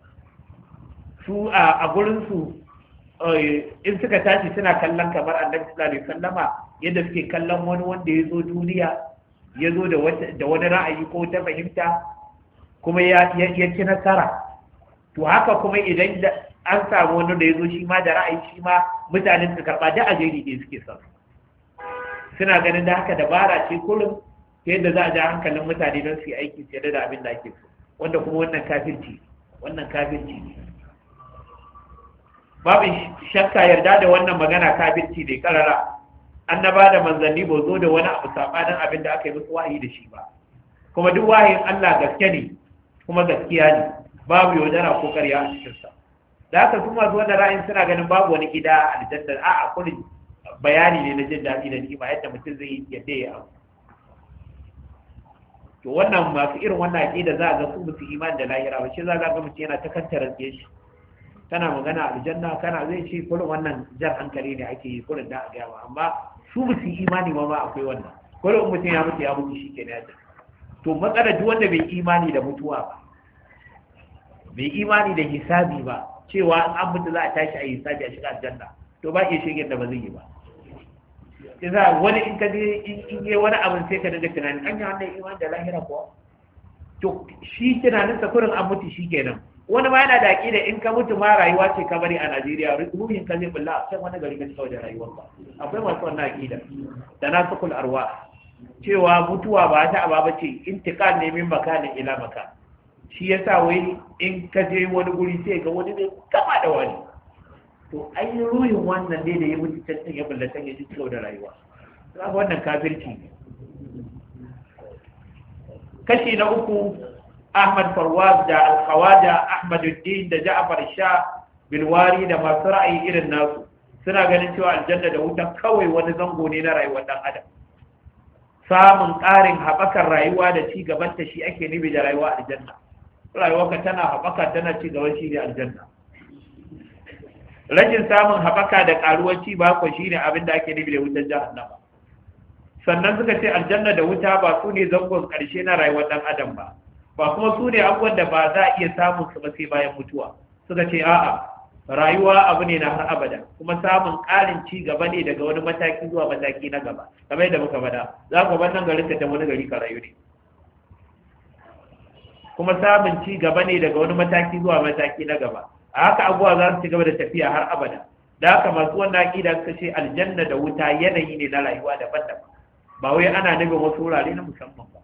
su a gurinsu in suka tashi suna kallon kamar annabi sallallahu alaihi wasallama yadda suke kallon wani wanda ya zo duniya ya zo da wani ra'ayi ko ta fahimta kuma ya ci nasara to haka kuma idan an samu wani da ya zo shi ma da ra'ayi shi ma mutanen su karɓa da ajeri ne suke son suna ganin da haka dabara ce kullum ta yadda za a ja hankalin mutane don su yi aiki fiye da abin da ake so wanda kuma wannan kafirci ne babu shakka yarda da wannan magana kafirci ne karara annaba da manzanni ba zo da wani abu sabanin abin da aka yi musu wahayi da shi ba kuma duk wahayin Allah gaske ne kuma gaskiya ne babu yaudara ko karya a cikinsa da haka su masu wannan ra'ayin suna ganin babu wani gida aljanna a'a kullum bayani ne na jin daɗi da ni'ima yadda mutum zai yi yadda ya abu to wannan masu irin wannan aqida za a ga su musu imani da lahira ba shi za ga mutum yana ta kanta rantse shi kana magana aljanna kana zai ce kullum wannan jan hankali ne ake yi kullum da a gaya amma su ba su yi imani ma akwai wannan ko da mutum ya mutu shi ke ne. To matsalar duk wanda bai imani da mutuwa ba, bai imani da hisabi ba, cewa an mutu za a tashi a hisabi a shiga aljanna, to ba iya shegen da ba zai yi ba. Yasa wani in ka je in yi wani abin sai ka daga tunanin an yi wannan imani da lahira kuwa. To shi tunanin sa kurin an mutu shi kenan. Wani ma yana da aƙida in ka mutu ma rayuwa ce ka bari a Najeriya, ruhin ka zai bulla a can wani gari ka cika da rayuwar ba. Akwai masu wannan aƙida da na sukul arwa, cewa mutuwa ba ta aba ce intiqal ne min makanin ila makan. Shi yasa wai in ka je wani guri sai ga wani ne kama da wani. To ai ruhin wannan ne da ya mutu can ya bulla can ya ji cika da rayuwa. Kaga wannan kafirci ne. Kashi na uku, Ahmad Farwaz da Al-Khawaja Ahmaduddin da Ja'far Shah Bilwari da masu ra'ayi irin nasu suna ganin cewa aljanna da wuta kawai wani zango ne na rayuwar dan adam. Samun ƙarin haɓakar rayuwa da ci gaban ta shi ake nufi da rayuwa aljanna. Rayuwarka tana haɓaka tana ci gaban shi ne aljanna. Rashin samun haɓaka da ƙaruwar ci ba ko shine abin da ake nufi da wutar jahannama. Sannan suka ce aljanna da wuta ba su ne zangon ƙarshe na rayuwar ɗan adam ba kuma su ne abubuwan da ba za a iya samun su ba sai bayan mutuwa. Suka ce a'a, rayuwa abu ne na har abada, kuma samun ƙarin ci gaba ne daga wani mataki zuwa mataki na gaba. Kamar yadda muka faɗa, za ku bar nan garin ta wani gari ka rayu ne, kuma samun ci gaba ne daga wani mataki zuwa mataki na gaba. A haka abubuwa za su ci gaba da tafiya har abada. Da haka masu wannan aƙida suka ce aljanna da wuta yanayi ne na rayuwa daban-daban, ba wai ana nufin wasu wurare na musamman ba.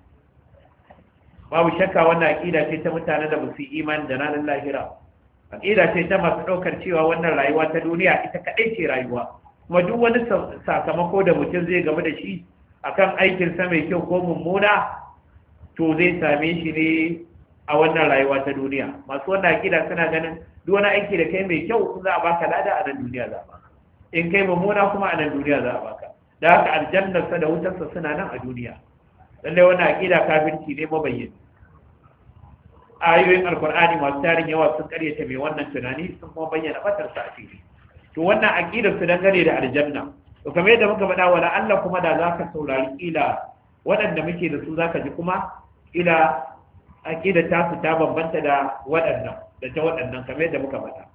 Babu shakka wannan aqida ce ta mutanen da ba su imani da ranar lahira. Aqida ce ta masu daukar cewa wannan rayuwa ta duniya ita kadai ce rayuwa, kuma duk wani sakamako da mutum zai game da shi akan aikin sa mai kyau ko mummuna to zai same shi ne a wannan rayuwa ta duniya. Masu wannan aqida suna ganin duk wani aiki da kai mai kyau za a baka lada a nan duniya za a baka, in kai mummuna kuma a nan duniya za a baka. Da haka aljannarsa da wutarsa suna nan a duniya. Lallai wannan aqida kafirci ne mabayyin. Ayoyin alkur'ani masu tarin yawa sun karyata mai wannan tunani, sun kuma bayyana batarsa a fili. To wannan aqidar su dangane da aljanna, to kamar yadda muka faɗa, wala Allah kuma da zaka saurari kila waɗanda muke da su zaka ji kuma ila aqidar ta su ta bambanta da waɗannan da ta waɗannan kamar yadda muka faɗa.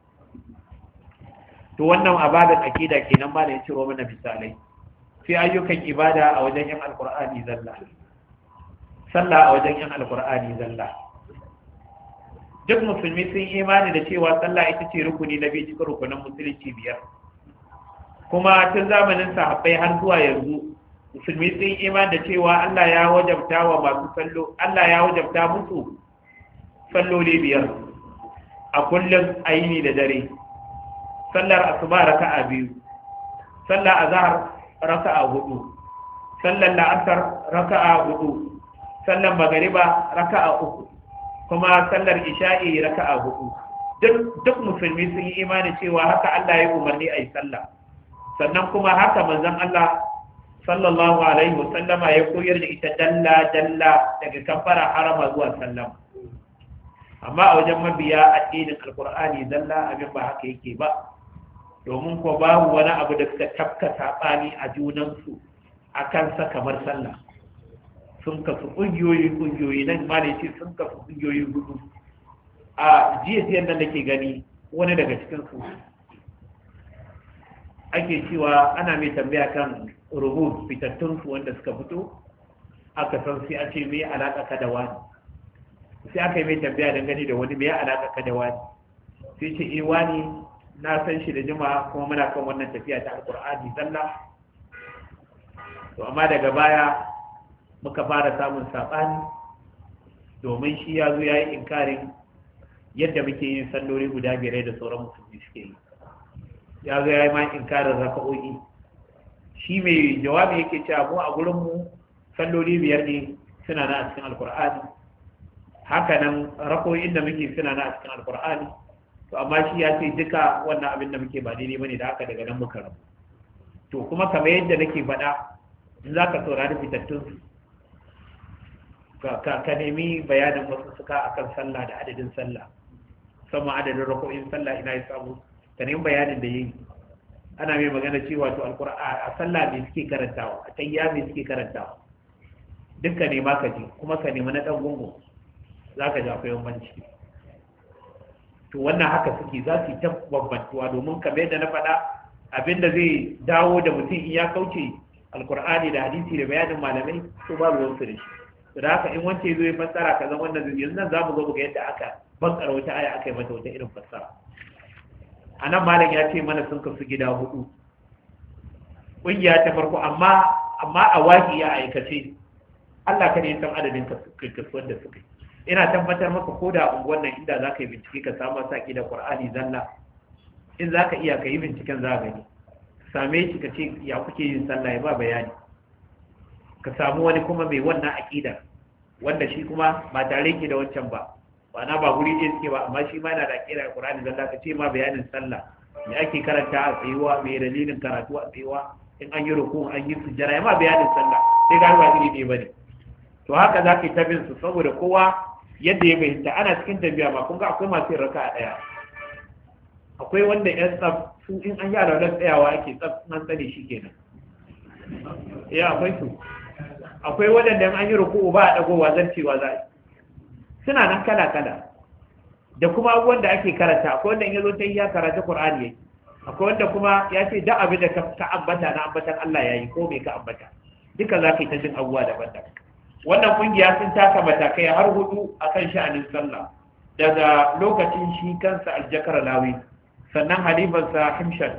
To wannan abadan aqida kenan ba da ya ciro mana misalai. Sai ayyukan ibada a wajen yan alkur'ani zalla, sallah a wajen yan alkur'ani zalla. Duk musulmi sun imani da cewa sallah ita ce rukuni na biyu cikin rukunin musulunci biyar, kuma tun zamanin sahabbai har zuwa yanzu musulmi sun imani da cewa Allah ya wajabta wa masu sallo, Allah ya wajabta musu salloli biyar a kullum ayini da dare. Sallar asuba raka'a biyu, sallar azhar raka'a hudu, sallar la'asar raka'a hudu, sallar magariba raka'a uku, kuma sallar isha'i raka'a hudu. Duk musulmi sun yi imani cewa haka Allah ya umarni a yi sallah, sannan kuma haka manzon Allah sallallahu alaihi wasallama ya koyar da ita dalla daga kafara harama zuwa sallama. Amma a wajen mabiya addinin alkur'ani zalla abin ba haka yake ba, domin ko babu wani abu da suka tafka saɓani a junansu a kansa kamar sallah. Sun kasu ƙungiyoyi nan ma ne ce sun kasu ƙungiyoyi hudu. A jiya siyan nan nake gani wani daga cikinsu ake cewa ana mai tambaya kan rubut fitattunsu wanda suka fito, aka san sai a ce mai alaƙa ka da wani, sai aka yi mai tambaya dangane da wani mai alaƙa ka da wani, sai ce wani na san shi da jima'a kuma muna kan wannan tafiya ta alƙur'ani zalla. To amma daga baya muka fara samun saɓani, domin shi ya zo ya yi inkarin yadda muke yin salloli guda biyar da sauran musulmi suke yi. Ya zo ya yi ma inkarin raka'o'i. Shi mai jawabi yake cewa mu a gurinmu salloli biyar ne suna na a cikin alkur'ani, haka nan raka'o'in da muke suna na a cikin alkur'ani. To amma shi ya ce duka wannan abin da muke ba daidai bane, da haka daga nan muka rabu. To kuma kamar yadda nake faɗa, in za ka saurari fitattun ka nemi bayanin wasu suka akan sallah da adadin sallah, sama adadin rako'in sallah ina ya samu, ka nemi bayanin da yi ana mai magana cewa to alqur'ani a sallah ne suke karantawa a tayya ne suke karantawa dukkan ne ma ka ji kuma ka nemi na dan gungu zaka ji akwai bambanci to wannan haka suke za su yi ta babbantuwa domin kamar yadda na faɗa abinda zai dawo da mutum in ya kauce alkur'ani da hadisi da bayanin malamai to ba ruwan su da shi to da haka in wance zo ya fassara kaza wannan zai yanzu nan zamu zo ga yadda aka bankara wata aya aka yi mata wata irin fassara anan malam ya ce mana sun kasu gida hudu kungiya ta farko amma a waki ya aikace Allah kada ya san adadin kasuwar da suka yi ina tabbatar maka ko da unguwan nan inda zaka yi bincike ka samu saki da Qur'ani zalla in zaka iya ka yi binciken za gani same shi ka ce ya kuke yin sallah ya ba bayani ka samu wani kuma mai wannan aqida wanda shi kuma ba tare ke da wancan ba na ba guri ɗaya suke ba amma shi ma yana da aqida da Qur'ani zalla ka ce ma bayanin sallah me ake karanta a tsayuwa me dalilin karatu a tsayuwa in an yi ruku an yi sujjara ya ma bayanin sallah sai ga ba iri ɗaya bane to haka za ka yi ta bin su saboda kowa yadda ya fahimta ana cikin tafiya ma kun ga akwai masu yin raka a ɗaya akwai wanda yan tsaf su in an yi alwalar tsayawa ake tsaf an tsane shi kenan ya akwai su akwai waɗanda an yi ruku'u ba a ɗagowa zarcewa za a yi suna nan kala kala da kuma abubuwan da ake karanta akwai wanda in ya zo ta yi ya karanta Qur'ani yake akwai wanda kuma ya ce da abin da ka ambata na ambatan Allah ya yi ko me ka ambata duka za ka yi ta jin abubuwa daban-daban wannan kungiya sun taka matakai har hudu akan sha'anin sallah daga lokacin shi kansa aljakar lawi sannan halifansa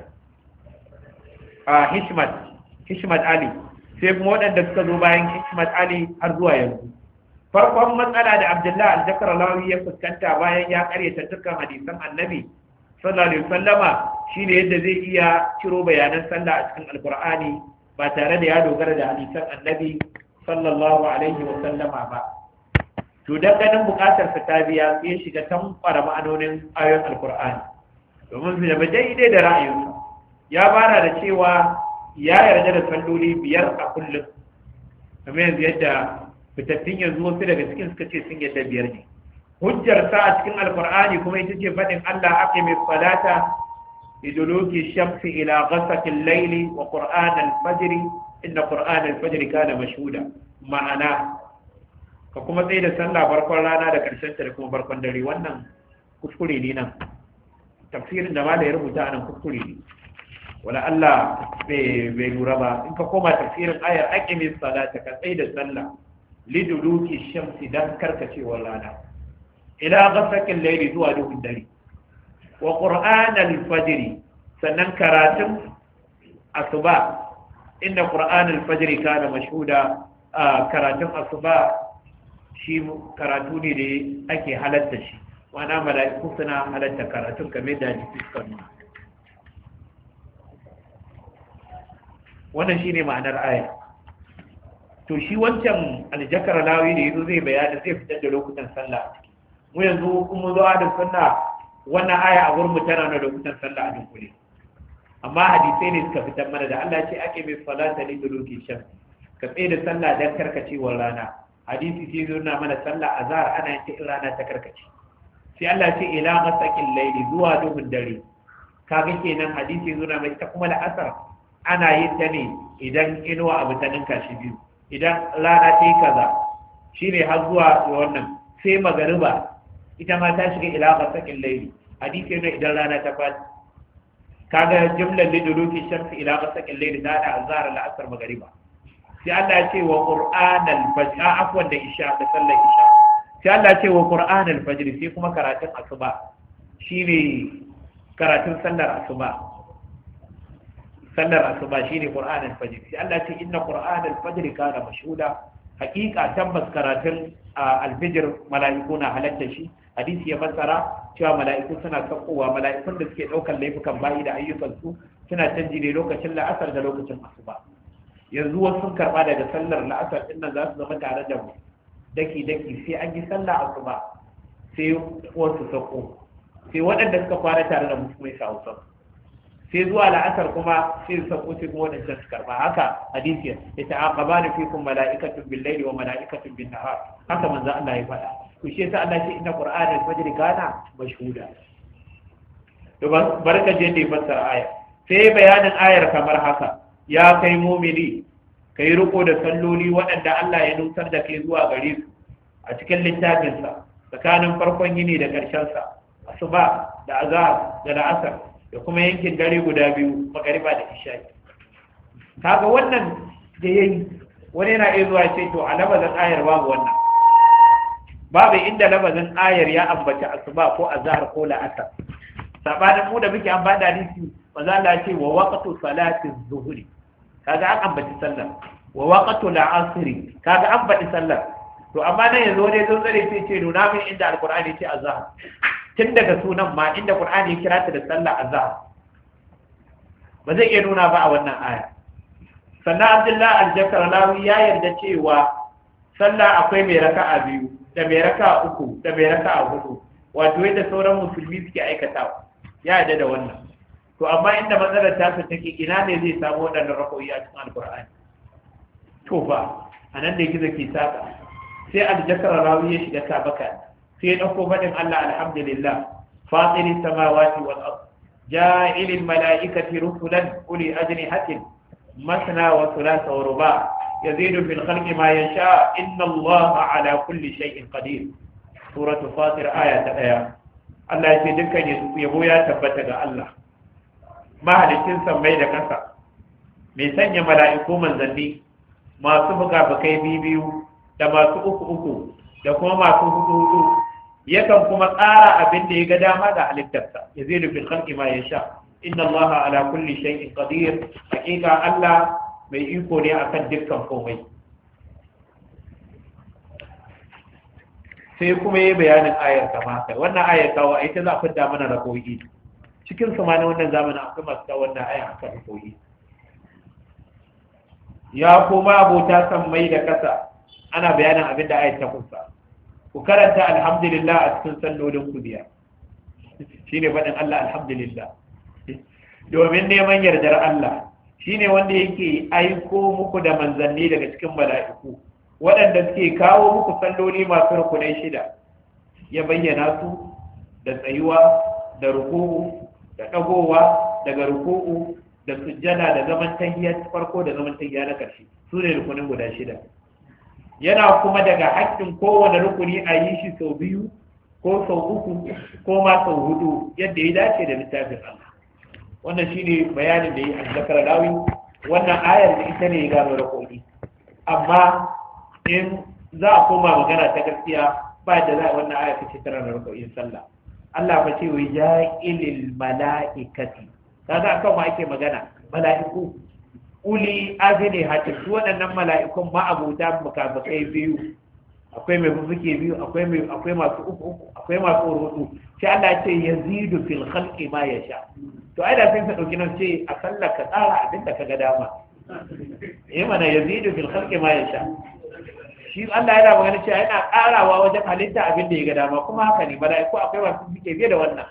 hishmat ali sai kuma waɗanda suka zo bayan hishmat ali har zuwa yanzu farkon matsala da abdullahi aljakar lawi ya fuskanta bayan ya karyata dukkan hadisan annabi sallallahu alaihi wasallama shine yadda zai iya ciro bayanan sallah a cikin alqur'ani ba tare da ya dogara da hadisan annabi sallallahu alaihi wa sallama ba to dan ganin bukatar sa ta biya sai shiga tankwara ma'anonin ayoyin alqur'ani domin su da daidai da ra'ayinsa ya bara da cewa ya yarda da salloli 5 a kullum kamar yanzu yadda fitattun yanzu wasu daga cikin suka ce sun yadda 5 ne hujjar sa a cikin alqur'ani kuma ita ce fadin Allah aqimis salata liduluki shamsi ila ghasaqil layli wa qur'an al-fajr inna qur'an al-fajr kana mashhuda ma'ana ka kuma tsaye da sallah farkon rana da karshen ta da kuma farkon dare wannan kuskure ne nan tafsirin da malai ya rubuta anan kuskure ne wala Allah bai lura ba in ka koma tafsirin ayar aqimis salata ka tsaye da sallah liduluki shamsi dan karkacewar rana ila ghasaqil layli zuwa duhun dare wa qur'an al-fajr sannan karatun asuba inda qur'an al-fajr kana mashhuda karatun asuba shi karatu ne da ake halatta shi wana mala'iku suna halatta karatun kamar da hadisi suka nuna wannan shine ma'anar aya to shi wancan aljakar lawi da yazo zai bayani zai fitar da lokutan sallah mu yanzu kuma zo da sunna wannan aya a gurin tana da lokutan sallah a dunkule amma hadisai ne suka fitar mana da Allah ya ce ake mai salata ne da lokacin shan ka tsaye da sallah dan karkacewar rana hadisi sai zo na mana sallah azhar ana yin in rana ta karkace sai Allah ya ce ila ghasaqil layli zuwa duhun dare kaga kenan hadisi zo na mai ta kuma da asar ana yin ta ne idan inuwa abu ta ninka shi biyu idan rana ta yi kaza shine har zuwa wannan sai magariba ita ma ta shiga ila ghasaqil layli hadisi ne idan rana ta fadi kaga jumlar liduluki shamsi ila ghasaqil layli da azhar al-asr magariba sai Allah ya ce wa qur'anal fajr afwan da isha da sallar isha sai Allah ya ce wa qur'anal fajr sai kuma karatun asuba shine karatun sallar asuba shine qur'anal fajr sai Allah ya ce inna qur'anal fajr kana mashhuda hakika tabbas karatun al-fajr mala'iku na halatta shi hadisi ya fassara cewa mala'iku suna sakkowa mala'ikun da suke daukar laifukan bayi da ayyukansu suna canji ne lokacin la'asar da lokacin asuba yanzu wasu sun karba daga sallar la'asar din nan za su zama tare da mu daki sai an yi sallah asuba sai wasu sako sai waɗanda suka fara tare da mu kuma sa hausa sai zuwa la'asar kuma sai su sako sai kuma waɗanda su karba haka hadisi ya ta'aqabana fikum mala'ikatun bil-laili wa mala'ikatun bin-nahar haka manzo Allah ya faɗa to shi yasa Allah ce inna qur'ana al-fajr kana mashhuda to barka je da fassara aya sai bayanin ayar kamar haka ya kai mumini kai riko da salloli waɗanda Allah ya nusar da kai zuwa gare su a cikin littafinsa tsakanin farkon yini da ƙarshen sa asuba da azhar da la'asar da kuma yankin dare guda biyu magariba da isha'i kaga wannan da yayi wani yana iya zuwa ce to a labazin ayar babu wannan babu inda labazin ayar ya ambaci asuba ko azhar ko la'asar sabanin mu da muke an bada hadisi manzo Allah ce wa waqtu salati az-zuhri kaga an ambaci sallar wa waqtu al-asri kaga an ambaci sallar to amma nan yanzu wani zo zare sai ce nuna min inda alqur'ani ce azhar tun daga sunan ma inda qur'ani ya kira ta da sallar azhar ba zai iya nuna ba a wannan aya sannan Abdullahi al-Jakarlawi ya yarda cewa sallah akwai mai raka'a biyu da mai raka'a uku da mai raka'a hudu wato yadda sauran musulmi suke aikatawa ya yarda da wannan to amma inda matsalar ta take ina ne zai samu waɗannan raka'o'i a cikin alqur'ani to ba anan da gizo ke saka sai al-Jakarlawi ya shiga sabaka sai ya dauko fadin Allah alhamdulillah fatiris samawati wal ard ja'ilil mala'ikati rusulan uli ajnihatin مثنى وثلاث ورباع يزيد في الخلق ما يشاء إن الله على كل شيء قدير سورة فاطر آية الله يسيدك يبويا تبتغى الله ما هل تنسى ميدا كسا ميسان ملائكو من ذنبي ما سبقا بكي بيبيو da masu uku da kuma masu hudu yakan kuma ƙara abin da ya ga dama da halittarsa yazidu fil khalqi ma yasha inna allaha ala kulli shay'in qadir hakika Allah mai iko ne akan dukkan komai sai kuma yayi bayanin ayar kama haka wannan ayar kawo ai ta za a fidda mana rakoyi cikin su ma na wannan zamanin akwai masu kawo wannan ayar akan rakoyi ya kuma abota san mai da kasa ana bayanin abin da ayar ta kunsa ku karanta alhamdulillah a cikin sallolin ku biya shine faɗin Allah alhamdulillah domin neman yardar Allah shine wanda yake aiko muku da manzanni daga cikin mala'iku waɗanda suke kawo muku salloli masu rukunai shida ya bayyana su da tsayuwa da ruku'u da ɗagowa daga ruku'u da sujjada da zaman tahiyya farko da zaman tahiyya na ƙarshe su ne rukunin guda shida yana kuma daga haƙƙin kowane rukuni a yi shi sau biyu ko sau uku ko ma sau hudu yadda ya dace da littafin Allah wannan shine bayanin da yi a zakar rawi wannan ayar da ita ne ya gano rakoni amma in za a koma magana ta gaskiya ba da za a wannan ayar ta ce tana da rakonin sallah Allah fa ce wai ja'ilil mala'ikati kaga akan ma ake magana mala'iku uli azini hatta su waɗannan mala'ikun ma'abuta mukafakai biyu akwai mai fufuke biyu akwai masu uku akwai masu hudu sai Allah ce yazidu fil khalqi ma yasha to ai da sai ka dauki nan ce a sallar ka tsara abin da kaga dama mana yazidu fil khalqi ma yasha shi Allah yana magana cewa yana karawa wajen halitta abin da ya ga dama kuma haka ne mala'iku akwai masu fufuke biyu da wannan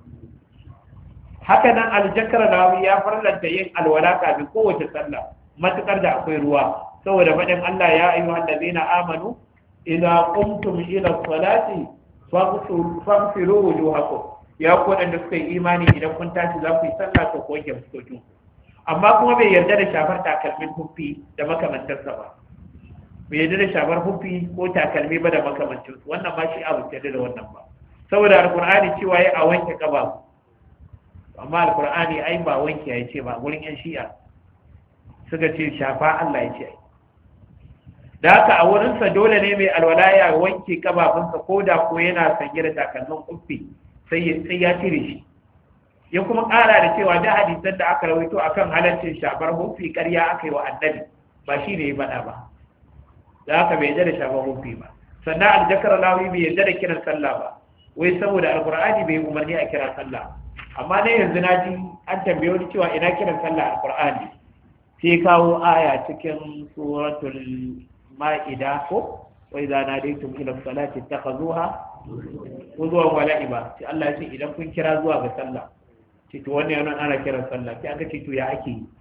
haka nan aljakar nawi ya farlanta yin alwala kafin kowace sallah matukar da akwai ruwa saboda faɗin Allah ya ayyuhal ladzina amanu idza qumtum ila salati faghsilu wujuhakum ya ku wadanda suka yi imani idan kun tashi za ku yi sallah to ku wanke fuskokin amma kuma bai yarda da shafar takalmin huffi da makamantarsa ba bai yarda da shafar huffi ko takalmi ba da makamancinsu wannan ma shi abu yarda da wannan ba saboda alqur'ani cewa ya a wanke kaba amma alqur'ani ai ba wanke ya ce ba gurin yan shi'a suka ce shafa Allah ya ce ai da haka a wurinsa dole ne mai alwala ya wanke kabafinsa ko da ko yana sanye da takalmin kuffi sai ya cire shi ya kuma ƙara da cewa da hadisan da aka rawaito akan halaccin shafar huffi ƙarya aka yi wa annabi ba shi ne ya faɗa ba da haka bai yarda da shafar huffi ba sannan aljakar lawi bai yarda da kiran sallah ba wai saboda alqur'ani bai umarni a kira sallah amma ne yanzu na ji an tambaye wani cewa ina kiran sallah alqur'ani sai kawo aya cikin suratul ma'ida ko wai za na daitum ila salati takhazuha huzuwan wa la'iba sai Allah ya ce idan kun kira zuwa ga sallah ce to wannan yana ana kiran sallah sai aka ce to ya ake yi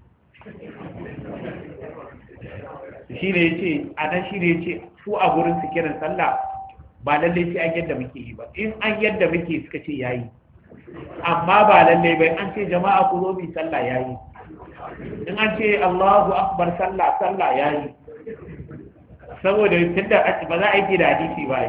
shine yace anan shine yace su a gurin su kiran sallah ba lalle sai an yadda muke yi ba in an yadda muke suka ce yayi amma ba lalle bai an ce jama'a ku zo bi sallah yayi, in an ce Allahu akbar sallah yayi, saboda tunda ba za a yi da hadisi ba.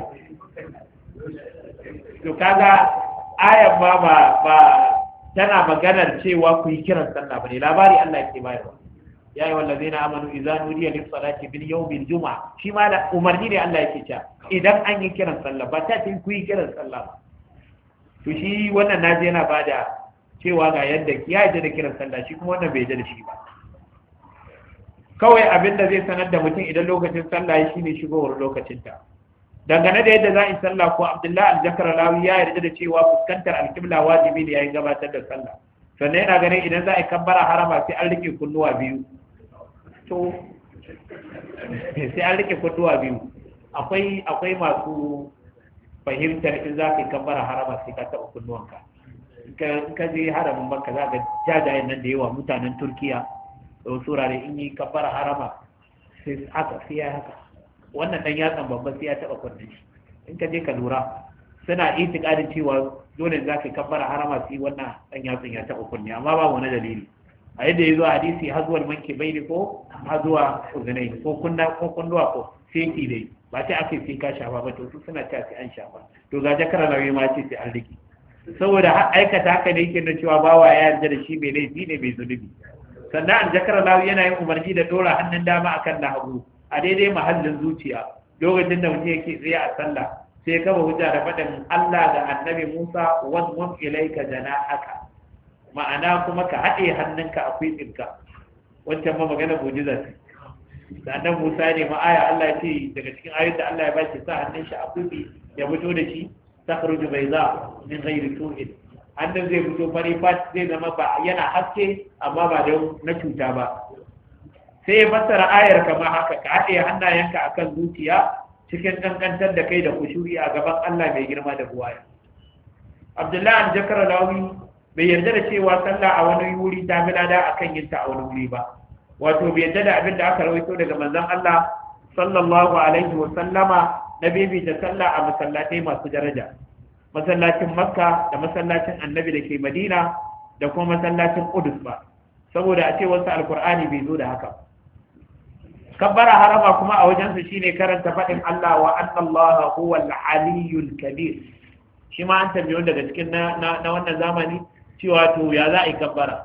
To kaga ayan ba tana maganar cewa ku yi kiran sallah bane, labari Allah yake bayarwa. Ya ayyuhal ladina amanu idza nudiya lis salati bil yawmil jumu'a, shi ma da umarni ne Allah yake cewa idan an yi kiran sallah ba ta ce ku yi kiran sallah ba. To shi wannan naji yana bada cewa ga yadda ya yi da kiran sallah, shi kuma wannan bai da shi ba. Kawai abin da zai sanar da mutum idan lokacin sallah shi ne shigowar lokacinta. Dangane da yadda za a yi sallah ko Abdullahi Al-Jakaralawi ya yarda da cewa fuskantar alƙibla wajibi ne yayin gabatar da sallah. Sannan yana ganin idan za a yi kabbara harama sai an rike kunnuwa biyu. To sai an rike kunnuwa biyu. Akwai masu fahimtar in za ka yi kabbara harama sai ka taɓa kunnuwanka. In ka je haramin Makka za ka jajayen nan da yawa mutanen Turkiya da wasu wurare in yi kabbara harama sai ya haka. Wannan dan yatsan babban sai ya taba kunne shi. In ka je ka lura suna itikadin cewa dole za ka kabbara harama sai wannan dan yatsan ya taba kunne, amma ba wani dalili. A yadda ya zo hadisi hazuwar manke baini ko hazuwa uzunai ko kunduwa ko sai ki dai ba sai ake sai ka shafa ba, to su suna cewa sai an shafa. To ga jakara lawi ma ce sai an riki, saboda aikata haka ne yake nuna cewa bawa ya yarda da shi mai laifi ne mai zunubi. Sannan jakara lawi yana yin umarni da dora hannun dama akan na hagu a daidai mahallin zuciya lokacin da mutum yake tsaye a sallah, sai ya kama hujja da faɗin Allah ga annabi Musa wadmum ilaika janahaka, ma'ana kuma ka haɗe hannunka a kwitsinka. Wancan ma magana mu'jiza ce da annabi Musa ne ma aya Allah ce daga cikin ayoyin da Allah ya ba shi sa hannun shi a kwitsi ya fito da shi takhruju bayza min ghairi su'in, hannun zai fito fari fat, zai zama ba yana haske amma ba da na cuta ba. sai ya fassara ayar kama haka, ka haɗe hannayenka akan zuciya cikin ƙanƙantar da kai da kushuri a gaban Allah mai girma da buwaya. Abdullahi Al-Jakaralawi bai yarda da cewa sallah a wani wuri ta fi lada akan yin ta a wani wuri ba. Wato bai yarda da abin da aka rawaito daga manzon Allah sallallahu alaihi wa sallama na bibita sallah a masallatai masu daraja. Masallacin Makka da masallacin Annabi da ke Madina da kuma masallacin Qudus ba. Saboda a ce wasu Alkur'ani bai zo da haka. Kabbara harama kuma a wajensu shine karanta faɗin Allah wa annallaha huwal aliyyul kabir. Shi ma an tambaye daga cikin na wannan zamani cewa to ya za a yi kabbara.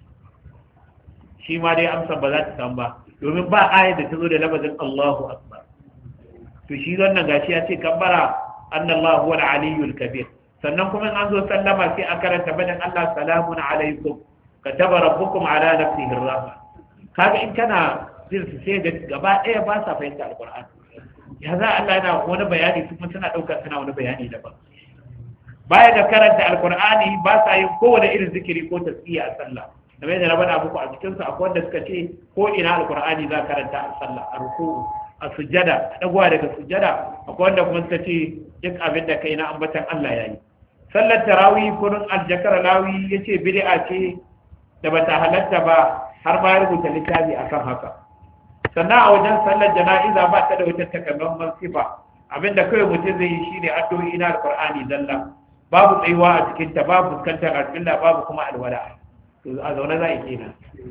Shi ma dai amsa ba za ta samu ba, domin ba ayat da ta zo da lafazin Allahu akbar. To shi wannan gashi ya ce kabbara annallahu huwal aliyyul kabir. Sannan kuma in an zo sallama sai a karanta faɗin Allah salamun alaikum kataba rabbukum ala nafsihi rahma. Kaga in kana jinsu sai ga gaba ɗaya ba sa fahimta alƙur'ani. Ya za Allah yana wani bayani su kuma suna ɗaukar suna wani bayani daban. Baya da karanta alƙur'ani ba sa yin kowane irin zikiri ko tasbiya a sallah. Da mai da na bada muku a cikinsu akwai wanda suka ce ko ina alƙur'ani za karanta a sallah, a ruku'u, a sujjada, a ɗagowa daga sujjada. Akwai wanda kuma suka ce duk abin da kai na ambatan Allah ya yi. Sallar tarawih kurin Al-Jakaralawi ya ce bid'a ce da bata halatta ba, har ma ya rubuta littafi akan haka. Sannan a wajen sallar jana'iza ba ta da wata takamaiman sifa, abinda kawai mutum zai yi shine addu'o'i na alqur'ani zalla, babu tsayuwa a cikin ta, babu fuskantar alƙibla, babu kuma alwala. To a zaune za a kenan.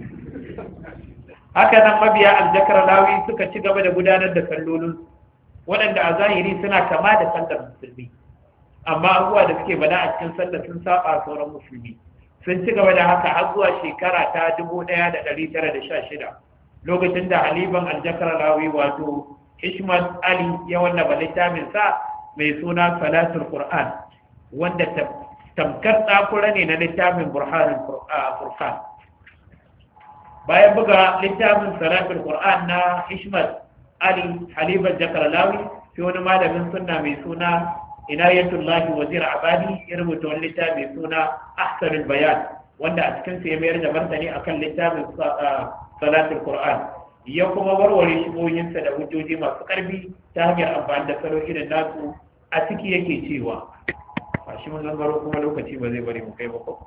Haka nan mabiya Al-Jakaralawi suka ci gaba da gudanar da sallolin waɗanda a zahiri suna kama da sallar musulmi, amma abubuwa da suke bada a cikin sallar sun saba sauran musulmi. Sun ci gaba da haka har zuwa shekara ta 1916. Lokacin da halifan Al-Jakaralawi wato Hishmat Ali ya wallafa littafin sa mai suna Salatul Qur'an, wanda tamkar tsakura ne na littafin Burhanul Furqan. Bayan buga littafin Salatul Qur'an na Hishmat Ali halifan Jakaralawi, sai wani malamin sunna mai suna Inayatullahi Wazir Abadi ya rubuta wani littafi mai suna Ahsanul Bayan, wanda a cikin sa ya mayar da martani akan littafin Salatul Qur'an, ya kuma warware shigoyinsa da hujjoji masu ƙarfi ta hanyar amfani da salo irin nasu. A ciki yake cewa a shi mun gangaro kuma lokaci ba zai bari mu kai ba ko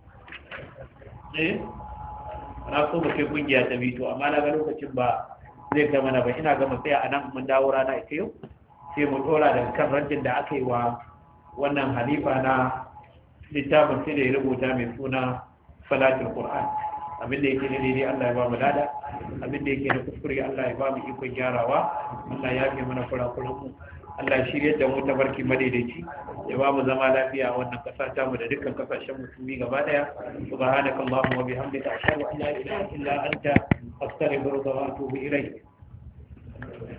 na so mu kai kungiya ta bito, amma na ga lokacin ba zai kai mana ba. Ina ga mu tsaya a nan, mun dawo rana ita yau sai mu dora daga kan rajin da aka yi wa wannan halifa na littafin sai da ya rubuta mai suna salatul qur'an. Abin da yake daidai Allah ya ba mu lada, abin da yake da kuskure Allah ya ba mu ikon gyarawa. Allah ya fi mana kurakuran mu, Allah ya shirye da mu tabarki madaidaici, ya ba mu zama lafiya a wannan kasa ta mu da dukkan kasashen musulmi gaba daya. Subhanakallahumma wa bihamdika ashhadu an la ilaha illa anta astaghfiruka wa atubu ilayk.